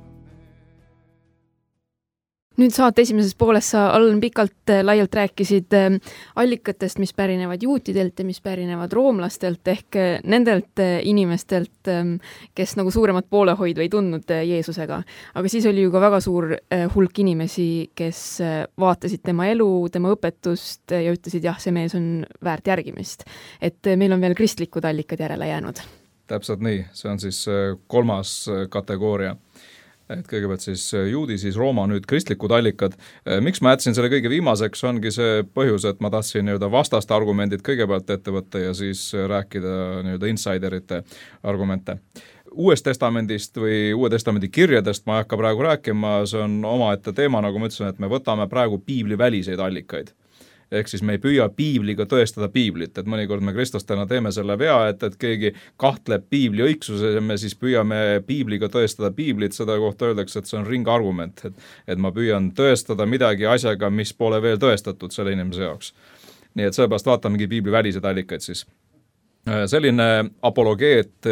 Nüüd saate esimeses pooles sa, Allan, pikalt laialt rääkisid allikatest, mis pärinevad juutidelt ja mis pärinevad roomlastelt ehk nendelt inimestelt, kes nagu suuremat poolehoidu ei tundnud Jeesusega. Aga siis oli ju ka väga suur hulk inimesi, kes vaatasid tema elu, tema õpetust ja ütlesid, jah, see mees on väärt järgimist. Et meil on veel kristlikud allikad järele jäänud. Täpselt nii, see on siis kolmas kategooria. Et kõigepealt siis juudi, siis Rooma, nüüd kristlikud allikad. Miks ma jätsin selle kõige viimaseks, ongi see põhjus, et ma tahtsin nii-öelda vastaste argumendid kõigepealt ette võtta ja siis rääkida nii-öelda insiderite argumente. Uuest testamendist või Uue testamendi kirjadest ma ei hakka praegu rääkima, see on omaette teema, nagu ma ütlesin, et me võtame praegu piibli väliseid allikaid. Ehk siis me ei püüa piibliga tõestada piiblit, et mõnikord me kristlastena teeme selle vea, et, et keegi kahtleb piibli õigsuses ja me siis püüame piibliga tõestada piiblit, seda kohta öeldakse, et see on ringargument, et, et ma püüan tõestada midagi asjaga, mis pole veel tõestatud selle inimese jaoks. Nii et sellepärast vaatamegi piibli väliseid allikaid siis. Selline apologeet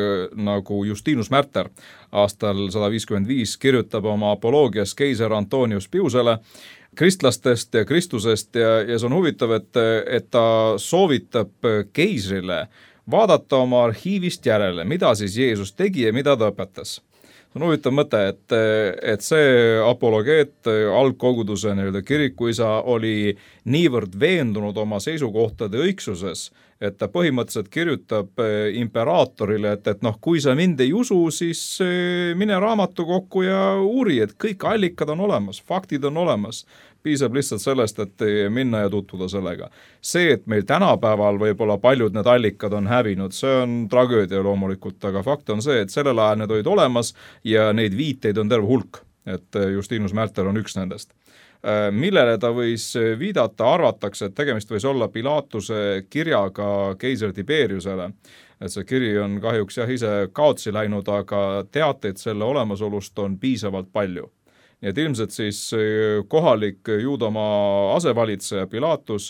nagu Justinus Märter aastal sada viiskümmend viis kirjutab oma apoloogias keiser Antonius Piusele kristlastest ja Kristusest ja, ja see on huvitav, et, et ta soovitab keisrile vaadata oma arhiivist järele, mida siis Jeesus tegi ja mida ta õpetas. See on huvitav mõte, et, et see apologeet, algkoguduse nii-öelda kirikuisa oli niivõrd veendunud oma seisukohtade õigsuses, et ta põhimõtteliselt kirjutab imperaatorile, et, et noh, kui sa mind ei usu, siis mine raamatu kokku ja uuri, et kõik allikad on olemas, faktid on olemas. Piisab lihtsalt sellest, et minna ja tutvuda sellega. See, et meil tänapäeval võib-olla paljud need allikad on hävinud, see on tragöödia loomulikult, aga fakt on see, et sellel ajal need olid olemas ja neid viiteid on terve hulk, et Justinus Märter on üks nendest. Millele ta võis viidata, arvatakse, et tegemist võis olla Pilatuse kirjaga keiser Tiberiusele. Et see kiri on kahjuks jah ise kaotsi läinud, aga teateid selle olemasolust on piisavalt palju. Nii et ilmselt siis kohalik Juudamaa asevalitseja Pilatus,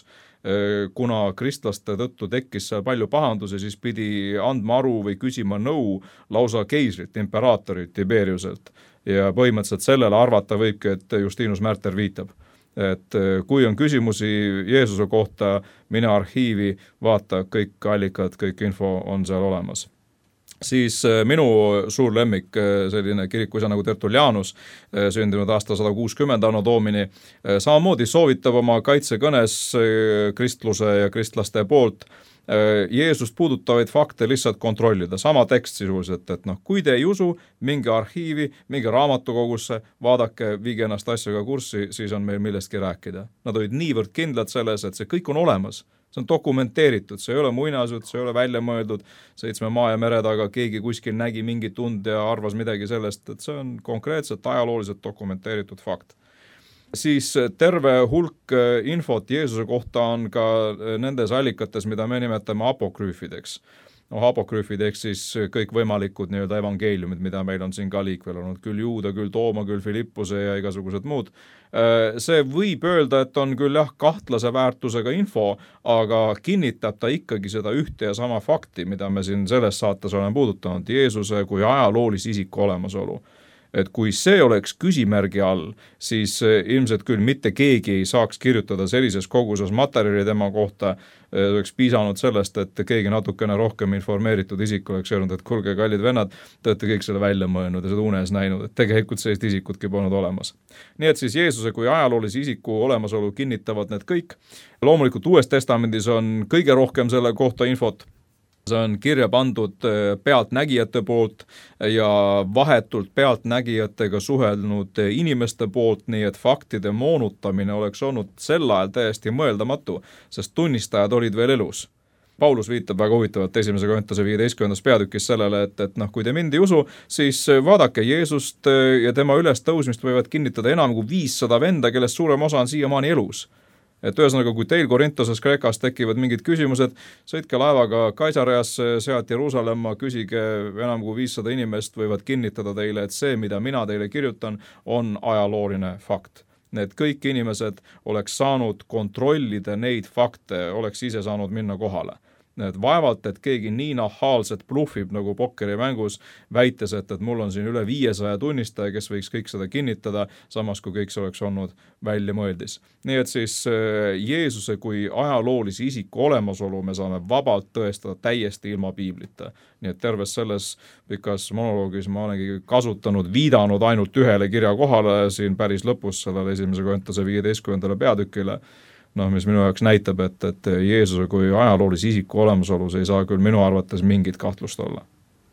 kuna kristlaste tõttu tekkis seal palju pahandusi, siis pidi andma aru või küsima nõu lausa keisrit, imperaatorilt Tiberiuselt. Ja põhimõtteliselt sellele arvata võibki, et Justinus Märter viitab. Et kui on küsimusi Jeesuse kohta, mine arhiivi, vaata kõik allikad, kõik info on seal olemas. Siis minu suur lemmik, selline kirikuisa nagu Tertullianus, sündinud aasta sada kuuskümmend anno domini, samamoodi soovitab oma kaitsekõnes kristluse ja kristlaste poolt, Jeesust puudutavaid fakte lihtsalt kontrollida, sama tekst sisuliselt, et noh, kui te ei usu, minge arhiivi, minge raamatukogusse, vaadake, viige ennast asjaga kurssi, siis on meil millestki rääkida. Nad olid niivõrd kindlad selles, et see kõik on olemas. See on dokumenteeritud, see ei ole muinasjutt, see ei ole välja mõeldud seitsme maa ja mere taga, keegi kuskil nägi mingit und ja arvas midagi sellest, et see on konkreetselt ajalooliselt dokumenteeritud fakt. Siis terve hulk infot Jeesuse kohta on ka nendes allikates, mida me nimetame apokrüüfideks. No, apokrüüfid ehk siis kõik võimalikud nii-öelda evangeeliumid, mida meil on siin ka liikvel olnud, küll Juuda, küll Tooma, küll Filippuse ja igasugused muud. See võib öelda, et on küll jah, kahtlase väärtusega info, aga kinnitab ta ikkagi seda ühte ja sama fakti, mida me siin selles saates oleme puudutanud, Jeesuse kui ajaloolise isiku olemasolu. Et kui see oleks küsimärgi all, siis ilmselt küll mitte keegi ei saaks kirjutada sellises koguses materjali tema kohta, oleks piisanud sellest, et keegi natukene rohkem informeeritud isik oleks öelnud, et kuulge, kallid vennad, te olete kõik selle välja mõelnud ja seda unes näinud, et tegelikult sellist isikutki polnud olemas. Nii et siis Jeesuse kui ajaloolise isiku olemasolu kinnitavad need kõik. Loomulikult Uues Testamendis on kõige rohkem selle kohta infot. See on kirja pandud pealtnägijate poolt ja vahetult pealtnägijatega suhelnud inimeste poolt, nii et faktide moonutamine oleks olnud sel ajal täiesti mõeldamatu, sest tunnistajad olid veel elus. Paulus viitab väga huvitavalt esimese Korintuse viieteistkümnendas peatükis sellele, et, et noh, kui te mind ei usu, siis vaadake Jeesust ja tema ülestõusmist võivad kinnitada enam kui viissada venda, kellest suurem osa on siiamaani elus. Et ühesõnaga, kui teil Korintoses Kreekas tekivad mingid küsimused, sõitke laevaga Kaisariasse, sealt Jeruusalemma, küsige enam kui viissada inimest, võivad kinnitada teile, et see, mida mina teile kirjutan, on ajalooline fakt. Need kõik inimesed oleks saanud kontrollida neid fakte, oleks ise saanud minna kohale. Need vaevalt, et keegi nii nahaalselt bluffib nagu pokkeri mängus, väites, et, et mul on siin üle viiesaja tunnistaja, kes võiks kõik seda kinnitada, samas kui kõik see oleks olnud välja mõeldis. Nii et siis Jeesuse kui ajaloolise isiku olemasolu me saame vabalt tõestada täiesti ilma piiblita. Nii et terves selles pikas monoloogis ma olengi kasutanud, viidanud ainult ühele kirja kohale siin päris lõpus sellele esimese Korintuse viieteistkümnendale peatükile, noh, mis minu jaoks näitab, et, et Jeesuse kui ajaloolise isiku olemasolus ei saa küll minu arvates mingit kahtlust olla.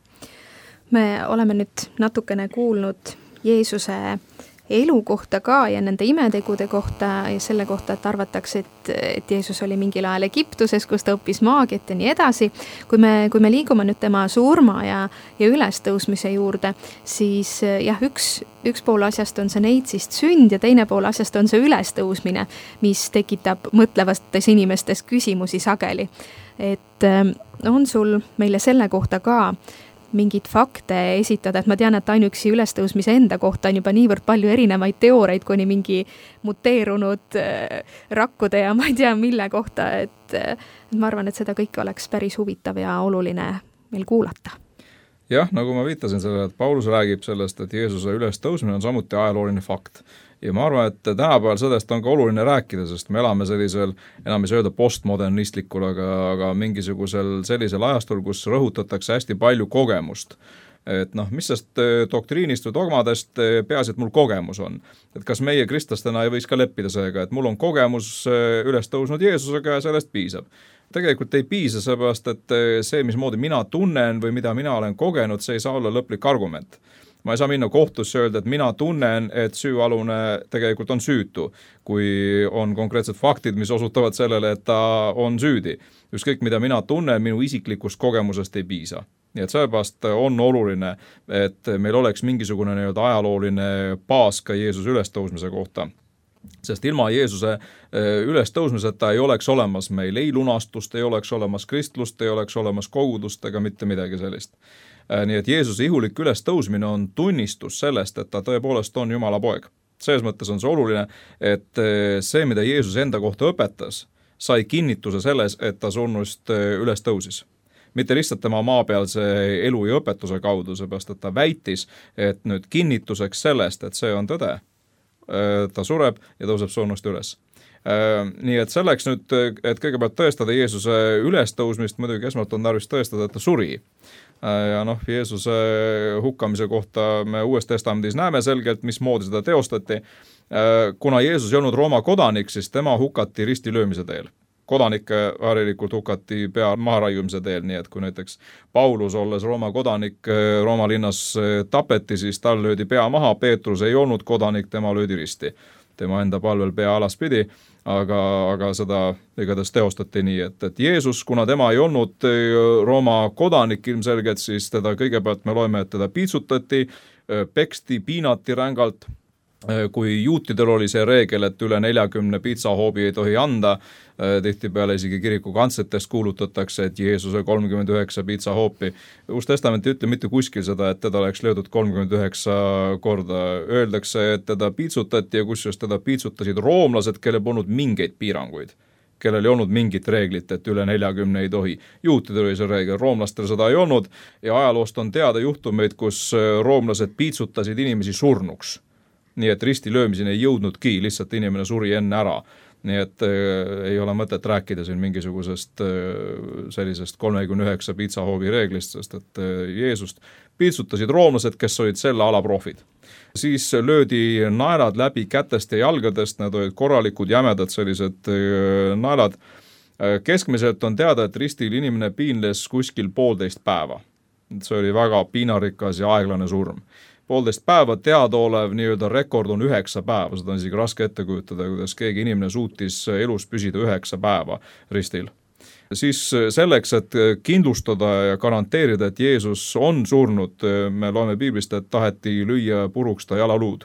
Me oleme nüüd natukene kuulnud Jeesuse elu kohta ka ja nende imetegude kohta ja selle kohta, et arvatakse, et, et Jeesus oli mingil ajal Egiptuses, kus ta õppis maagiat ja nii edasi. Kui me, kui me liigume nüüd tema surma ja, ja ülestõusmise juurde, siis jah, üks, üks pool asjast on see neitsist sünd ja teine pool asjast on see ülestõusmine, mis tekitab mõtlevates inimestes küsimusi sageli. Et on sul meile selle kohta ka mingid fakte esitada, et ma tean, et ainuüksi ülestõusmise enda kohta on juba niivõrd palju erinevaid teoreid, kuni mingi muteerunud rakkude ja ma ei tea mille kohta, et, et ma arvan, et seda kõike oleks päris huvitav ja oluline meil kuulata. Jah, nagu ma viitasin sellele, et Paulus räägib sellest, et Jeesuse ülestõusmine on samuti ajalooline fakt. Ja ma arvan, et tänapäeval sellest on ka oluline rääkida, sest me elame sellisel, enam ei saa öelda postmodernistlikul, aga, aga mingisugusel sellisel ajastul, kus rõhutatakse hästi palju kogemust. Et noh, mis sest doktriinist või dogmadest peaasi, et mul kogemus on. Et kas meie kristlastena ei võiks ka leppida sellega, et mul on kogemus üles tõusnud Jeesusega ja sellest piisab. Tegelikult ei piisa seepärast, et see, mismoodi mina tunnen või mida mina olen kogenud, see ei saa olla lõplik argument. Ma ei saa minna kohtusse öelda, et mina tunnen, et süüalune tegelikult on süütu, kui on konkreetsed faktid, mis osutavad sellele, et ta on süüdi. Ükskõik, mida mina tunnen, minu isiklikust kogemusest ei piisa. Nii et sellepärast on oluline, et meil oleks mingisugune nii-öelda ajalooline baas ka Jeesuse ülestõusmise kohta. Sest ilma Jeesuse ülestõusmiseta ei oleks olemas meil ei lunastust, ei oleks olemas kristlust, ei oleks olemas kogudust ega mitte midagi sellist. Nii et Jeesuse ihulik ülestõusmine on tunnistus sellest, et ta tõepoolest on Jumala poeg. Selles mõttes on see oluline, et see, mida Jeesus enda kohta õpetas, sai kinnituse selles, et ta surnust ülestõusis. Mitte lihtsalt tema maapealse elu ja õpetuse kaudu, seepärast, et ta väitis, et nüüd kinnituseks sellest, et see on tõde, ta sureb ja tõuseb surnust üles. Nii et selleks nüüd, et kõigepealt tõestada Jeesuse ülestõusmist, muidugi esmalt on tarvis tõestada, et ta suri. Ja noh, Jeesuse hukkamise kohta me Uues Testamendis näeme selgelt, mismoodi seda teostati. Kuna Jeesus ei olnud Rooma kodanik, siis tema hukati ristilöömise teel. kodanikke harilikult hukati pea maharaiumise teel, nii et kui näiteks Paulus, olles Rooma kodanik, Rooma linnas tapeti, siis tal löödi pea maha, Peetrus ei olnud kodanik, tema löödi risti. Tema enda palvel pea alaspidi, aga, aga seda igatahes teostati nii, et, et Jeesus, kuna tema ei olnud Rooma kodanik ilmselgelt, siis teda kõigepealt me loeme, et teda piitsutati, peksti, piinati rängalt. Kui juutidel oli see reegel, et üle neljakümne piitsahoobi ei tohi anda, tihtipeale isegi kiriku kantsetest kuulutatakse, et Jeesuse kolmkümmend üheksa piitsahoopi. Uus testament ei ütle mitte kuskil seda, et teda oleks löödud kolmkümmend üheksa korda. Öeldakse, et teda piitsutati ja kusjuures teda piitsutasid roomlased, kellel polnud mingeid piiranguid, kellel ei olnud mingit reeglit, et üle neljakümne ei tohi. Juutidel oli see reegel, roomlastel seda ei olnud ja ajaloost on teada juhtumeid, kus roomlased piitsutasid inimesi surnuks. Nii et risti löömiseni ei jõudnudki, lihtsalt inimene suri enne ära. Nii et äh, ei ole mõtet rääkida siin mingisugusest äh, sellisest kolmekümne üheksa piitsahoobi reeglist, sest et äh, Jeesust piitsutasid roomlased, kes olid selle ala profid. Siis löödi naelad läbi kätest ja jalgadest, need olid korralikud jämedad sellised äh, naelad. Äh, keskmiselt on teada, et ristil inimene piinles kuskil poolteist päeva. See oli väga piinarikas ja aeglane surm. Poolteist päeva teadaolev nii-öelda rekord on üheksa päeva, seda on isegi raske ette kujutada, kuidas keegi inimene suutis elus püsida üheksa päeva ristil. Siis selleks, et kindlustada ja garanteerida, et Jeesus on surnud, me loeme Piiblist, et taheti lüüa puruks ta jalaluud.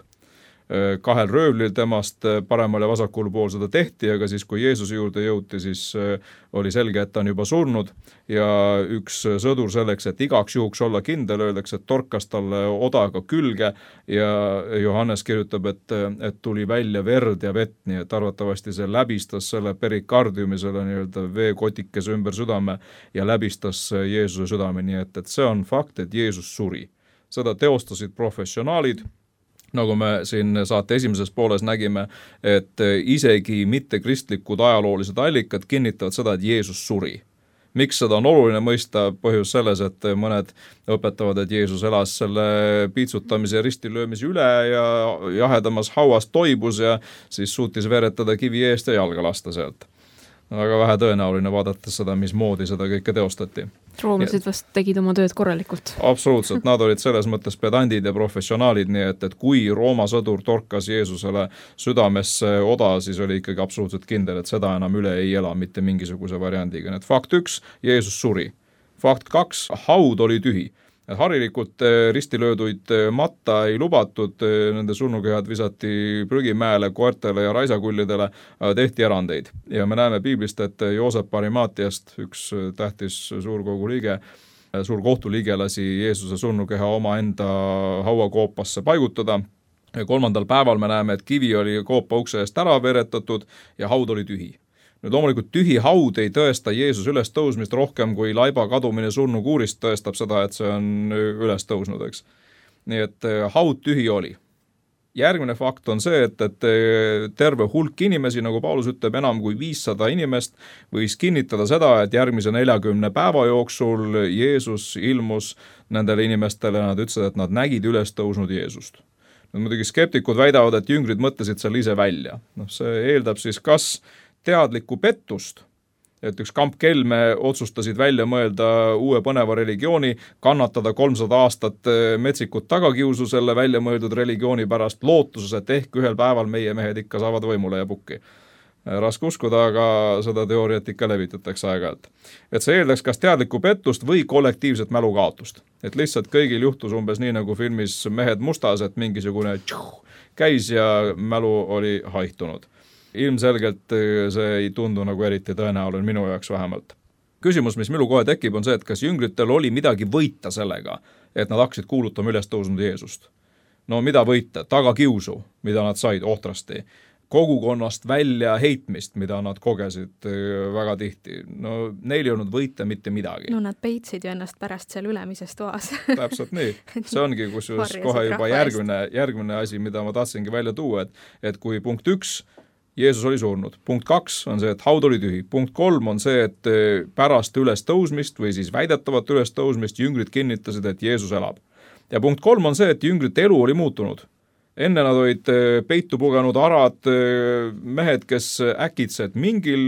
Kahel röövlil temast paremal ja vasakul pool seda tehti, aga siis kui Jeesuse juurde jõuti, siis oli selge, et ta on juba surnud ja üks sõdur selleks, et igaks juhuks olla kindel, öeldakse, et torkas talle odaga külge ja Johannes kirjutab, et, et tuli välja verd ja vett, nii et arvatavasti see läbistas selle perikardiumi, selle nii-öelda veekotikese ümber südame ja läbistas Jeesuse südame, nii et, et see on fakt, et Jeesus suri. Seda teostasid professionaalid, nagu me siin saate esimeses pooles nägime, et isegi mitte kristlikud ajaloolised allikad kinnitavad seda, et Jeesus suri. Miks seda on oluline mõista? Põhjus selles, et mõned õpetavad, et Jeesus elas selle piitsutamise ja ristilöömise üle ja jahedamas hauas toibus ja siis suutis veretada kivi eest ja jalga lasta sealt. Väga vähe tõenäoline vaadates seda, mismoodi seda kõike teostati. Roomlased vast tegid oma tööd korralikult. Absoluutselt, nad olid selles mõttes pedandid ja professionaalid, nii et, et kui Rooma sõdur torkas Jeesusele südamesse oda, siis oli ikkagi absoluutselt kindel, et seda enam üle ei ela mitte mingisuguse variandiga. Need fakt üks, Jeesus suri. Fakt kaks, haud oli tühi. Et harilikult ristilööduid matta ei lubatud, nende surnukehad visati prügimäele, koertele ja raisakullidele, tehti erandeid. Ja me näeme Piiblist, et Joosep Arimaatiast, üks tähtis suurkogu liige, suur kohtuliige lasi Jeesuse surnukeha oma enda hauakoopasse paigutada. Kolmandal päeval me näeme, et kivi oli koopa ukse eest ära veretatud ja haud oli tühi. Nüüd loomulikult tühi haud ei tõesta Jeesus üles tõusmist rohkem kui laiba kadumine surnukuurist tõestab seda, et see on üles tõusnud, eks. Nii et haud tühi oli. Järgmine fakt on see, et, et terve hulk inimesi, nagu Paulus ütleb, enam kui viissada inimest võis kinnitada seda, et järgmise neljakümne päeva jooksul Jeesus ilmus nendele inimestele, nad ütlesid, et nad nägid üles tõusnud Jeesust. Nüüd muidugi skeptikud väidavad, et jüngrid mõtlesid seal ise välja. No, see eeldab siis kas teadlikku pettust, et üks kamp kelme otsustasid välja mõelda uue põneva religiooni, kannatada kolmsada aastat metsikut tagakiusu selle välja mõeldud religiooni pärast lootuses, et ehk ühel päeval meie mehed ikka saavad võimule ja pukki. Raske uskuda, aga seda teooriat ikka levitatakse aeg-ajalt. Et see eeldaks kas teadlikku pettust või kollektiivset mälukaotust. Et lihtsalt kõigil juhtus umbes nii nagu filmis Mehed mustas, et mingisugune tšuh, käis ja mälu oli haihtunud. Ilmselgelt see ei tundu nagu eriti tõenäoline minu jaoks vähemalt. Küsimus, mis minu kohe tekib, on see, et kas jüngritel oli midagi võita sellega, et nad hakkasid kuulutama üles tõusnud Jeesust. No mida võita? Tagakiusu, mida nad said ohtrasti. Kogukonnast välja heitmist, mida nad kogesid väga tihti. No neil ei olnud võita mitte midagi. No nad peitsid ju ennast pärast seal ülemises toas. Täpselt nii. See ongi kusjuures kohe juba järgmine, järgmine asi, mida ma tahtsingi välja tuua, et, et kui punkt üks, Jeesus oli surnud. Punkt kaks on see, et haud oli tühi. Punkt kolm on see, et pärast üles tõusmist või siis väidetavat üles tõusmist jüngrid kinnitasid, et Jeesus elab. Ja punkt kolm on see, et jüngrite elu oli muutunud. Enne nad olid peitu pugenud arad mehed, kes äkitselt mingil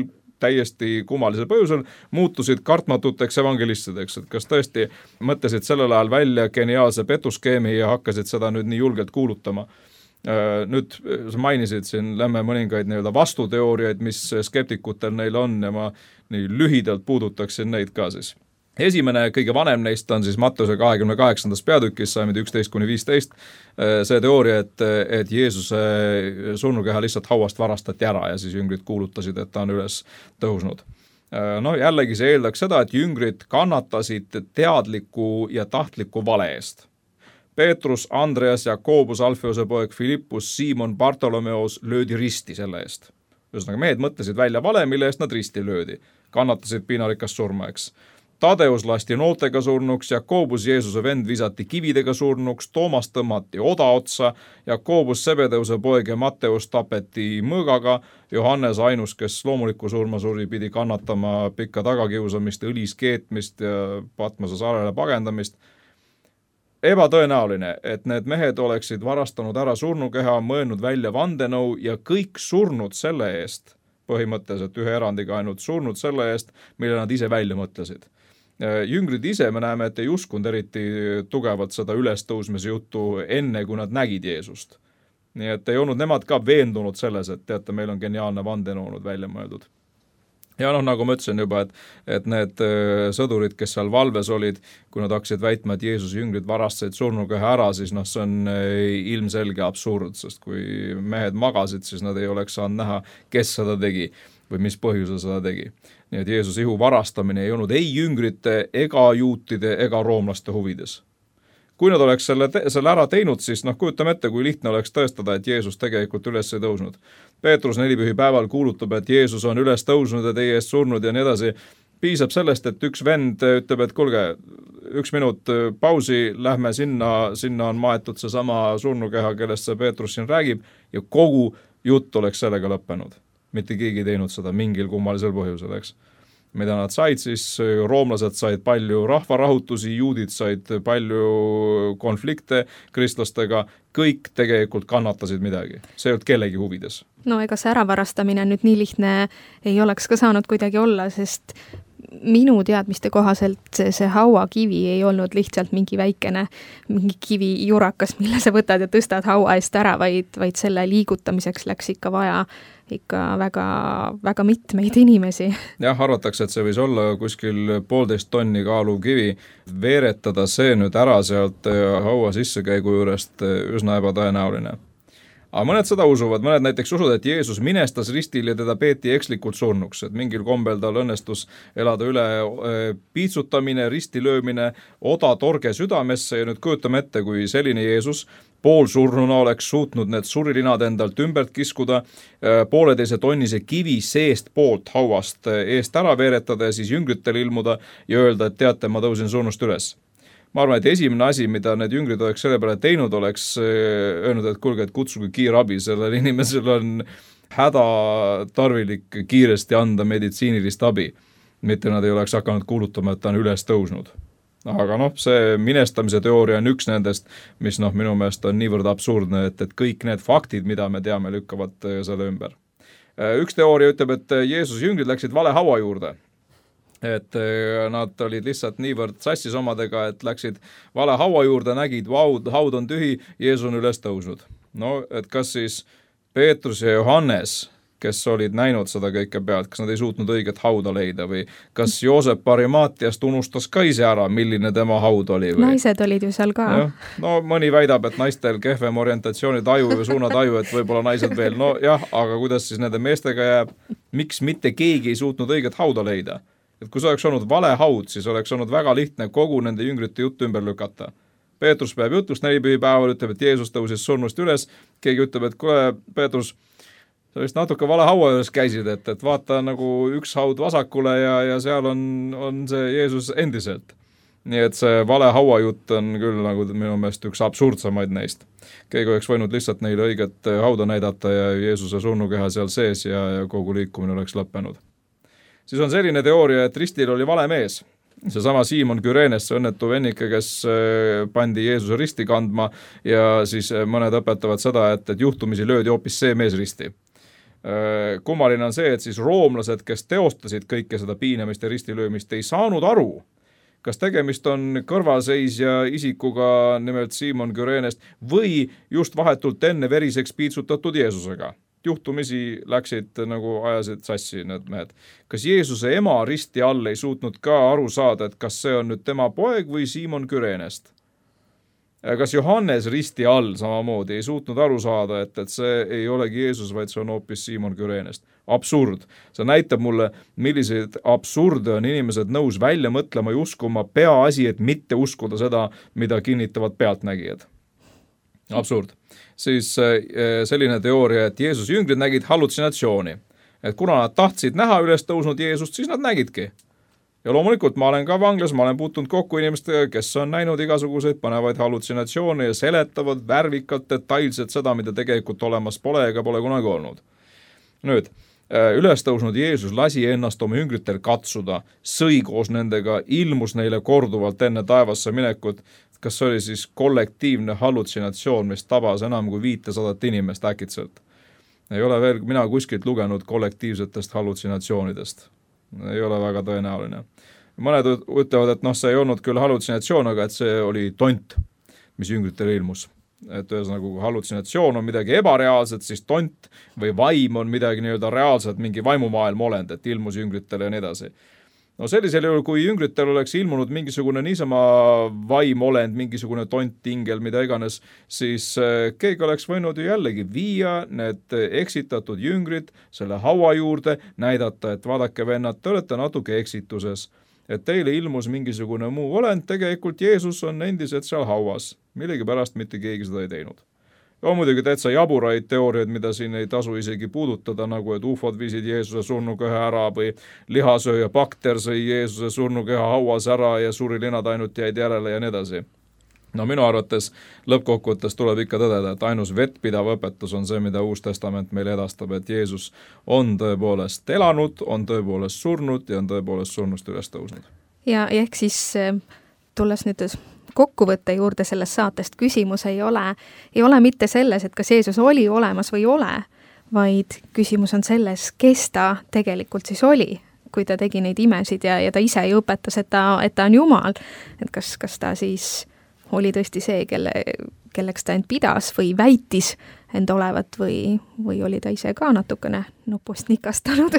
täiesti kummalisel põhjusel muutusid kartmatuteks evangelistideks, et kas tõesti mõtlesid sellel ajal välja geniaalse petuskeemi ja hakkasid seda nüüd nii julgelt kuulutama. Nüüd sa mainisid siin, lähme mõningaid nii-öelda vastuteooriaid, mis skeptikutel neil on ja ma nii lühidalt puudutaksin neid ka siis. Esimene, kõige vanem neist on siis Matteuse kahekümne kaheksandas peatükis, saimid üksteist kuni viisteist, see teooria, et, et Jeesuse surnukeha lihtsalt hauast varastati ära ja siis jüngrid kuulutasid, et ta on üles tõusnud. No jällegi see eeldaks seda, et jüngrid kannatasid teadliku ja tahtliku vale eest. Peetrus, Andreas, Jakobus, Alfeuse poeg Filippus, Siimon, Bartolomeos löödi risti selle eest. Ühesõnaga, mehed mõtlesid välja vale, mille eest nad risti löödi. Kannatasid piinarikast surma, eks. Tadeus lasti nooltega surnuks, Jakobus, Jeesuse vend, visati kividega surnuks, Toomas tõmmati oda otsa, Jakobus, Sebedeuse poeg ja Matteus tapeti mõõgaga, Johannes ainus, kes loomuliku surma suri, pidi kannatama pikka tagakiusamist, õlis keetmist ja Patmose saarele pagendamist. Ebatõenäoline, et need mehed oleksid varastanud ära surnukeha, mõelnud välja vandenõu ja kõik surnud selle eest, põhimõtteliselt ühe erandiga ainult surnud selle eest, mille nad ise välja mõtlesid. Jüngrid ise, me näeme, et ei uskunud eriti tugevalt seda ülestõusmise juttu enne, kui nad nägid Jeesust. Nii et ei olnud nemad ka veendunud selles, et teate, meil on geniaalne vandenõu olnud välja mõeldud. Ja noh, nagu ma ütlesin juba, et, et need sõdurid, kes seal valves olid, kui nad hakkasid väitma, et Jeesuse jüngrid varastasid surnukeha ära, siis noh, see on ilmselge absurd, sest kui mehed magasid, siis nad ei oleks saanud näha, kes seda tegi või mis põhjusel seda tegi. Nii et Jeesuse ihu varastamine ei olnud ei jüngrite ega juutide ega roomlaste huvides. Kui nad oleks selle, te selle ära teinud, siis noh, kujutame ette, kui lihtne oleks tõestada, et Jeesus tegelikult üles ei tõusnud. Peetrus nelipühi päeval kuulutab, et Jeesus on üles tõusnud ja teie eest surnud ja nii edasi. Piisab sellest, et üks vend ütleb, et kulge, üks minut pausi, lähme sinna, sinna on maetud see sama surnukeha, kellest see Peetrus siin räägib ja kogu jutt oleks sellega lõppenud. Mitte keegi teinud seda mingil kummalisel põhjusel, eks. Mida nad said, siis roomlased said palju rahvarahutusi, juudid said palju konflikte kristlastega, kõik tegelikult kannatasid midagi. See ei olnud kellegi huvides. No ega see äravarastamine nüüd nii lihtne ei oleks ka saanud kuidagi olla, sest minu teadmiste kohaselt see, see hauakivi ei olnud lihtsalt mingi väikene, mingi kivi jurakas, mille sa võtad ja tõstad haua eest ära, vaid, vaid selle liigutamiseks läks ikka vaja ikka väga, väga mitmeid inimesi. Jah, arvatakse, et see võis olla kuskil poolteist tonni kaaluv kivi. Veeretada see nüüd ära sealt haua sissekäigu juurest üsna ebatõenäoline. Aga mõned seda usuvad, mõned näiteks usud, et Jeesus minestas ristil ja teda peeti ekslikult surnuks, et mingil kombel tal õnnestus elada üle piitsutamine, risti löömine, oda torge südamesse ja nüüd kujutame ette, kui selline Jeesus poolsurnuna oleks suutnud need surilinad endalt ümbert kiskuda, pooleteise tonnise kivi seest poolt hauast eest ära veeretada ja siis jüngritel ilmuda ja öelda, et teate, ma tõusin surnust üles. Ma arvan, et esimene asi, mida need jüngrid oleks selle peale teinud, oleks öelnud, et kuulge, et kutsuge kiirabi, sellel inimesel on häda tarvilik kiiresti anda meditsiinilist abi. Mitte nad ei oleks hakanud kuulutama, et ta on üles tõusnud. Aga noh, see minestamise teooria on üks nendest, mis noh, minu meelest on niivõrd absurdne, et, et kõik need faktid, mida me teame, lükkavad selle ümber. Üks teooria ütleb, et Jeesuse jüngrid läksid vale haua juurde. Et nad olid lihtsalt niivõrd sassis omadega, et läksid vale haua juurde, nägid, vau, haud on tühi, Jeesus on üles tõusnud. No, et kas siis Peetrus ja Johannes, kes olid näinud seda kõike pealt, kas nad ei suutnud õiget hauda leida või kas Joosep Arimaatiast unustas ka ise ära, milline tema haud oli? Või? Naised olid ju seal ka. Ja, no mõni väidab, et naistel kehvem orientatsiooni taju või suunataju, et võib-olla naised veel. No jah, aga kuidas siis nende meestega jääb? Miks mitte keegi ei suutnud õiget hauda leida? Et kui see oleks olnud vale haud, siis oleks olnud väga lihtne kogu nende jüngrite juttu ümber lükata. Peetrus peab jutust nelipühi päeval, ütleb, et Jeesus tõusis surnust üles. Keegi ütleb, et kuule, Peetrus, sa vist natuke vale haua üles käisid, et, et vaata nagu üks haud vasakule ja, ja seal on, on see Jeesus endiselt. Nii et see vale haua jutt on küll nagu minu meelest üks absurdsamaid neist. Keegi oleks võinud lihtsalt neile õiget hauda näidata ja Jeesuse surnukeha seal sees ja, ja kogu liikumine oleks lõppenud. Siis on selline teooria, et ristil oli vale mees. Seesama Siimon Kürenes, see õnnetu vennike, kes pandi Jeesuse risti kandma ja siis mõned õpetavad seda, et, et juhtumisi löödi hoopis see mees risti. Kummaline on see, et siis roomlased, kes teostasid kõike seda piinamist ja ristilöömist, ei saanud aru, kas tegemist on kõrvalseisja isikuga nimelt Simon Kürenest või just vahetult enne veriseks piitsutatud Jeesusega. Juhtumisi läksid nagu ajasid sassi need mehed. Kas Jeesuse ema risti all ei suutnud ka aru saada, et kas see on nüüd tema poeg või Simon Kürenest? Kas Johannes risti all samamoodi ei suutnud aru saada, et, et see ei olegi Jeesus, vaid see on hoopis Simon Kürenest? Absurd. See näitab mulle, milliseid absurde on inimesed nõus välja mõtlema ja uskuma, peaasi, et mitte uskuda seda, mida kinnitavad pealtnägijad. Absurd. Siis selline teooria, et Jeesuse jüngrid nägid hallutsinatsiooni. Et kuna nad tahtsid näha üles tõusnud Jeesust, siis nad nägidki. Ja loomulikult ma olen ka vanglas, ma olen puutunud kokku inimestega, kes on näinud igasuguseid panevaid hallutsinatsioone ja seletavad värvikalt detailselt seda, mida tegelikult olemas pole ega pole kunagi olnud. Nüüd, üles tõusnud Jeesus lasi ennast oma jüngritel katsuda, sõi koos nendega, ilmus neile korduvalt enne taevasse minekut. Kas see oli siis kollektiivne hallutsinatsioon, mis tabas enam kui viitesadat inimest äkitselt? Ei ole veel mina kuskilt lugenud kollektiivsetest hallutsinatsioonidest. Ei ole väga tõenäoline. Mõned ütlevad, et noh, see ei olnud küll hallutsinatsioon, aga et see oli tont, mis jüngritel ilmus. Et ühesõnaga, kui hallutsinatsioon on midagi ebareaalset, siis tont või vaim on midagi nii-öelda reaalset, mingi vaimumaailm olend, et ilmus jüngritele ja nii edasi. No sellisel juhul, kui jüngritel oleks ilmunud mingisugune niisama vaimolend, mingisugune tontingel, mida iganes, siis keegi oleks võinud ju jällegi viia need eksitatud jüngrid selle haua juurde, näidata, et vaadake vennad, te olete natuke eksituses, et teile ilmus mingisugune muu olend, tegelikult Jeesus on endiselt seal hauas, millegi pärast mitte keegi seda ei teinud. Ja on muidugi täitsa jaburaid teooriaid, mida siin ei tasu isegi puudutada, nagu et ufod viisid Jeesuse surnukeha ära või lihasööja bakter sõi Jeesuse surnukeha hauas ära ja suri linad ainult jäid järele ja nii edasi. No minu arvates lõppkokkuvõttes tuleb ikka tõdeda, et ainus vettpidav õpetus on see, mida Uus Testament meile edastab, et Jeesus on tõepoolest elanud, on tõepoolest surnud ja on tõepoolest surnust üles tõusnud. Ja ehk siis tulles nüüd kokkuvõtte juurde sellest saatest, küsimus ei ole, ei ole mitte selles, et kas Jeesus oli olemas või ei ole, vaid küsimus on selles, kes ta tegelikult siis oli, kui ta tegi neid imesid ja, ja ta ise ju õpetas, et ta, et ta on Jumal. Et kas, kas ta siis oli tõesti see, kelle, kelleks ta end pidas või väitis end olevat või, või oli ta ise ka natukene nupust nikastanud?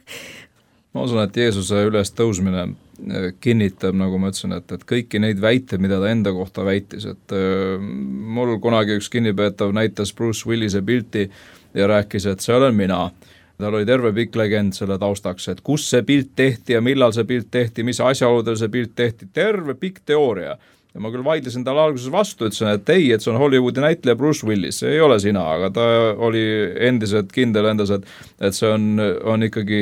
Ma usun, et Jeesuse üles tõusmine kinnitab, nagu ma ütlesin, et, et kõiki neid väite, mida ta enda kohta väitis, et äh, mul kunagi üks kinnipeetav näitas Bruce Willise pilti ja rääkis, et see olen mina. Tal oli terve pikk legend selle taustaks, et kus see pilt tehti ja millal see pilt tehti, mis asjaoludel see pilt tehti, terve pikk teooria. Ja ma küll vaidlesin talle alguses vastu, ütlesin, et ei, et see on Hollywoodi näitleja Bruce Willis, see ei ole sina, aga ta oli endiselt kindel endas, et, et see on, on ikkagi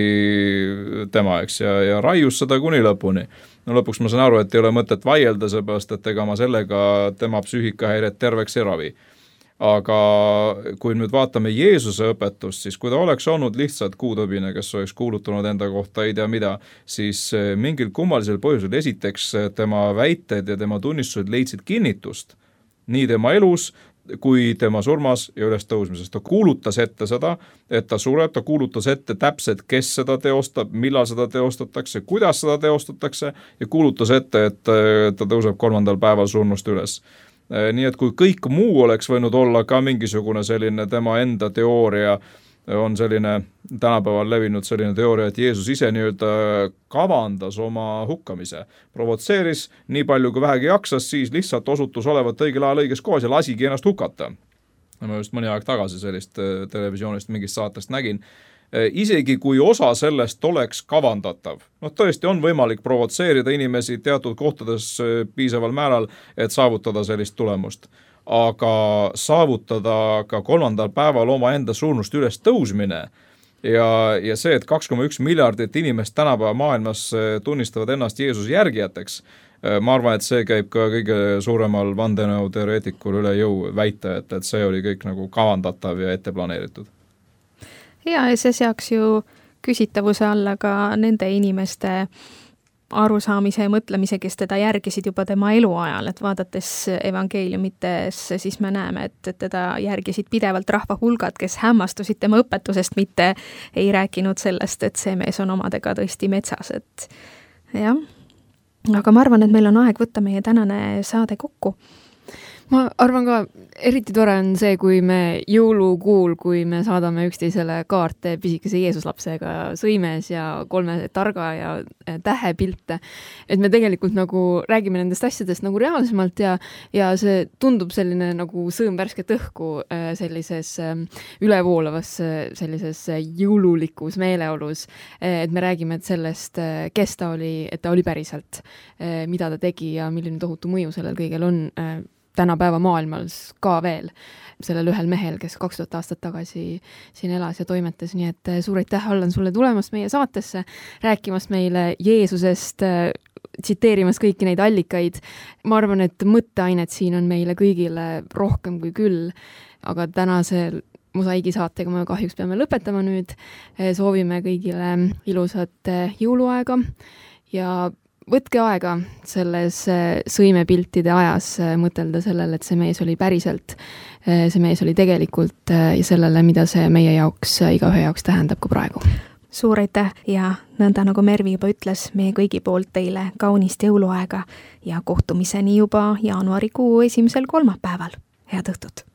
tema, eks, ja, ja raius seda kuni lõpuni. No lõpuks ma saan aru, et ei ole mõtet vaielda, seepärast, et ega ma sellega tema psüühikahäiret terveks ei ravi. Aga kui nüüd vaatame Jeesuse õpetust, siis kui ta oleks olnud lihtsalt kuutõbine, kes oleks kuulutanud enda kohta ei tea mida, siis mingil kummalisel põhjusel esiteks tema väited ja tema tunnistused leidsid kinnitust nii tema elus kui tema surmas ja üles tõusmisest. Ta kuulutas ette seda, et ta sureb, ta kuulutas ette täpselt, kes seda teostab, millal seda teostatakse, kuidas seda teostatakse ja kuulutas ette, et ta tõuseb kolmandal päeval surnust üles. Nii et kui kõik muu oleks võinud olla ka mingisugune selline tema enda teooria, on selline tänapäeval levinud selline teooria, et Jeesus ise nii-öelda kavandas oma hukkamise, provotseeris nii palju kui vähegi jaksas, siis lihtsalt osutus olevat õigel ajal õiges kohas ja lasigi ennast hukata. Ma just mõni aeg tagasi sellist televisioonist mingist saatest nägin. Isegi kui osa sellest oleks kavandatav. No tõesti on võimalik provotseerida inimesi teatud kohtades piisaval määral, et saavutada sellist tulemust. Aga saavutada ka kolmandal päeval oma enda surnust üles tõusmine ja, ja see, et kaks koma üks miljardit inimest tänapäeva maailmas tunnistavad ennast Jeesuse järgijateks, ma arvan, et see käib ka kõige suuremal vandenõuteoreetikul üle jõu väita, et, et see oli kõik nagu kavandatav ja ette planeeritud. Ja, ja see seaks ju küsitavuse alla ka nende inimeste arusaamise ja mõtlemise, kes teda järgisid juba tema eluajal, et vaadates evangeeliumitesse, siis me näeme, et, et teda järgisid pidevalt rahva hulgad, kes hämmastusid tema õpetusest, mitte ei rääkinud sellest, et see mees on omadega tõesti metsas, et jah. Aga ma arvan, et meil on aeg võtta meie tänane saade kokku. Ma arvan ka, eriti tore on see, kui me jõulukuul, kui me saadame üksteisele kaarte pisikese Jeesuslapsega sõimes ja kolme targa ja tähepilte, et me tegelikult nagu räägime nendest asjadest nagu reaalsemalt ja, ja see tundub selline nagu sõõm värsket õhku sellises ülevoolavas sellises jõululikus meeleolus, et me räägime et sellest, kes ta oli, et ta oli päriselt, mida ta tegi ja milline tohutu mõju sellel kõigel on tänapäeva maailmas ka veel sellel ühel mehel, kes kaks tuhat aastat tagasi siin elas ja toimetas, nii et suur aitäh, Allan, sulle tulemast meie saatesse, rääkimast meile Jeesusest, tsiteerimas kõiki neid allikaid. Ma arvan, et mõtteainet siin on meile kõigile rohkem kui küll, aga tänase Mosaiigi saatega me kahjuks peame lõpetama nüüd. Soovime kõigile ilusat jõuluaega ja võtke aega selles sõimepiltide ajas mõtelda sellele, et see mees oli päriselt, see mees oli tegelikult ja sellele, mida see meie jaoks, igaühe jaoks tähendab ka praegu. Suur aitäh ja nõnda nagu Mervi juba ütles, meie kõigi poolt teile kaunist jõuluaega ja kohtumiseni juba jaanuarikuu esimesel kolmapäeval. Head õhtut!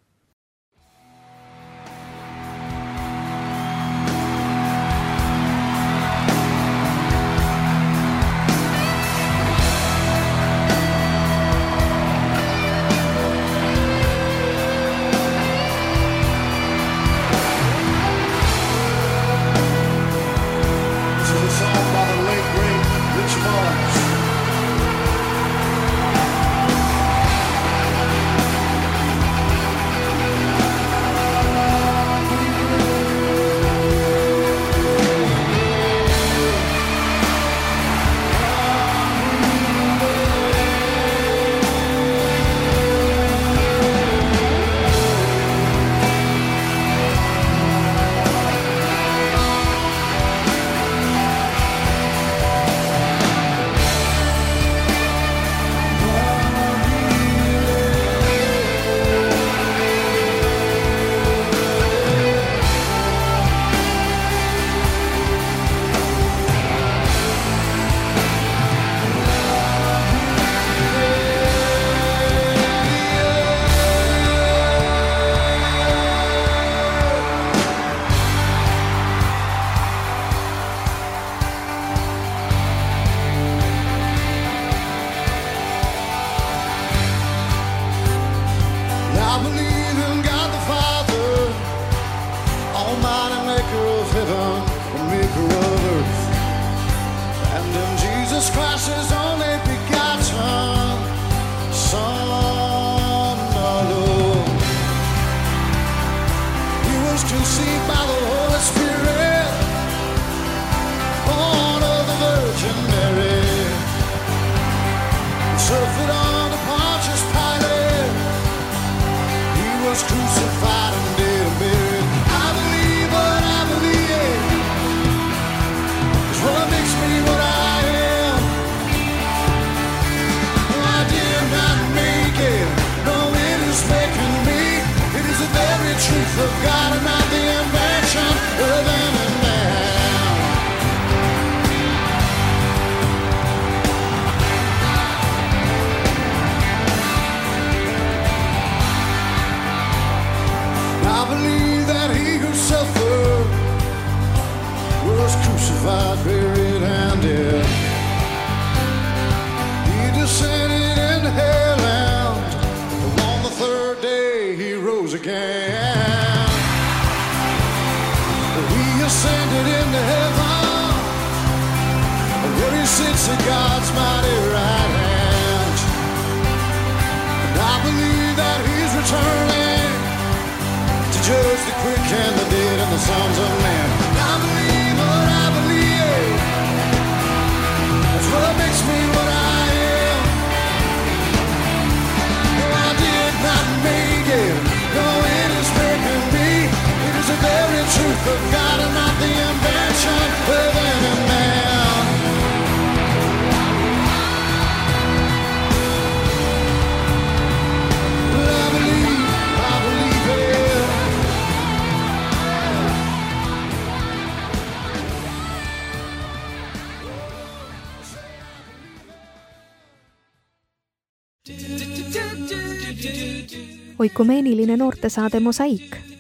Truth of God and not the invention of any man. oikumeeniline noortesaade Mosaik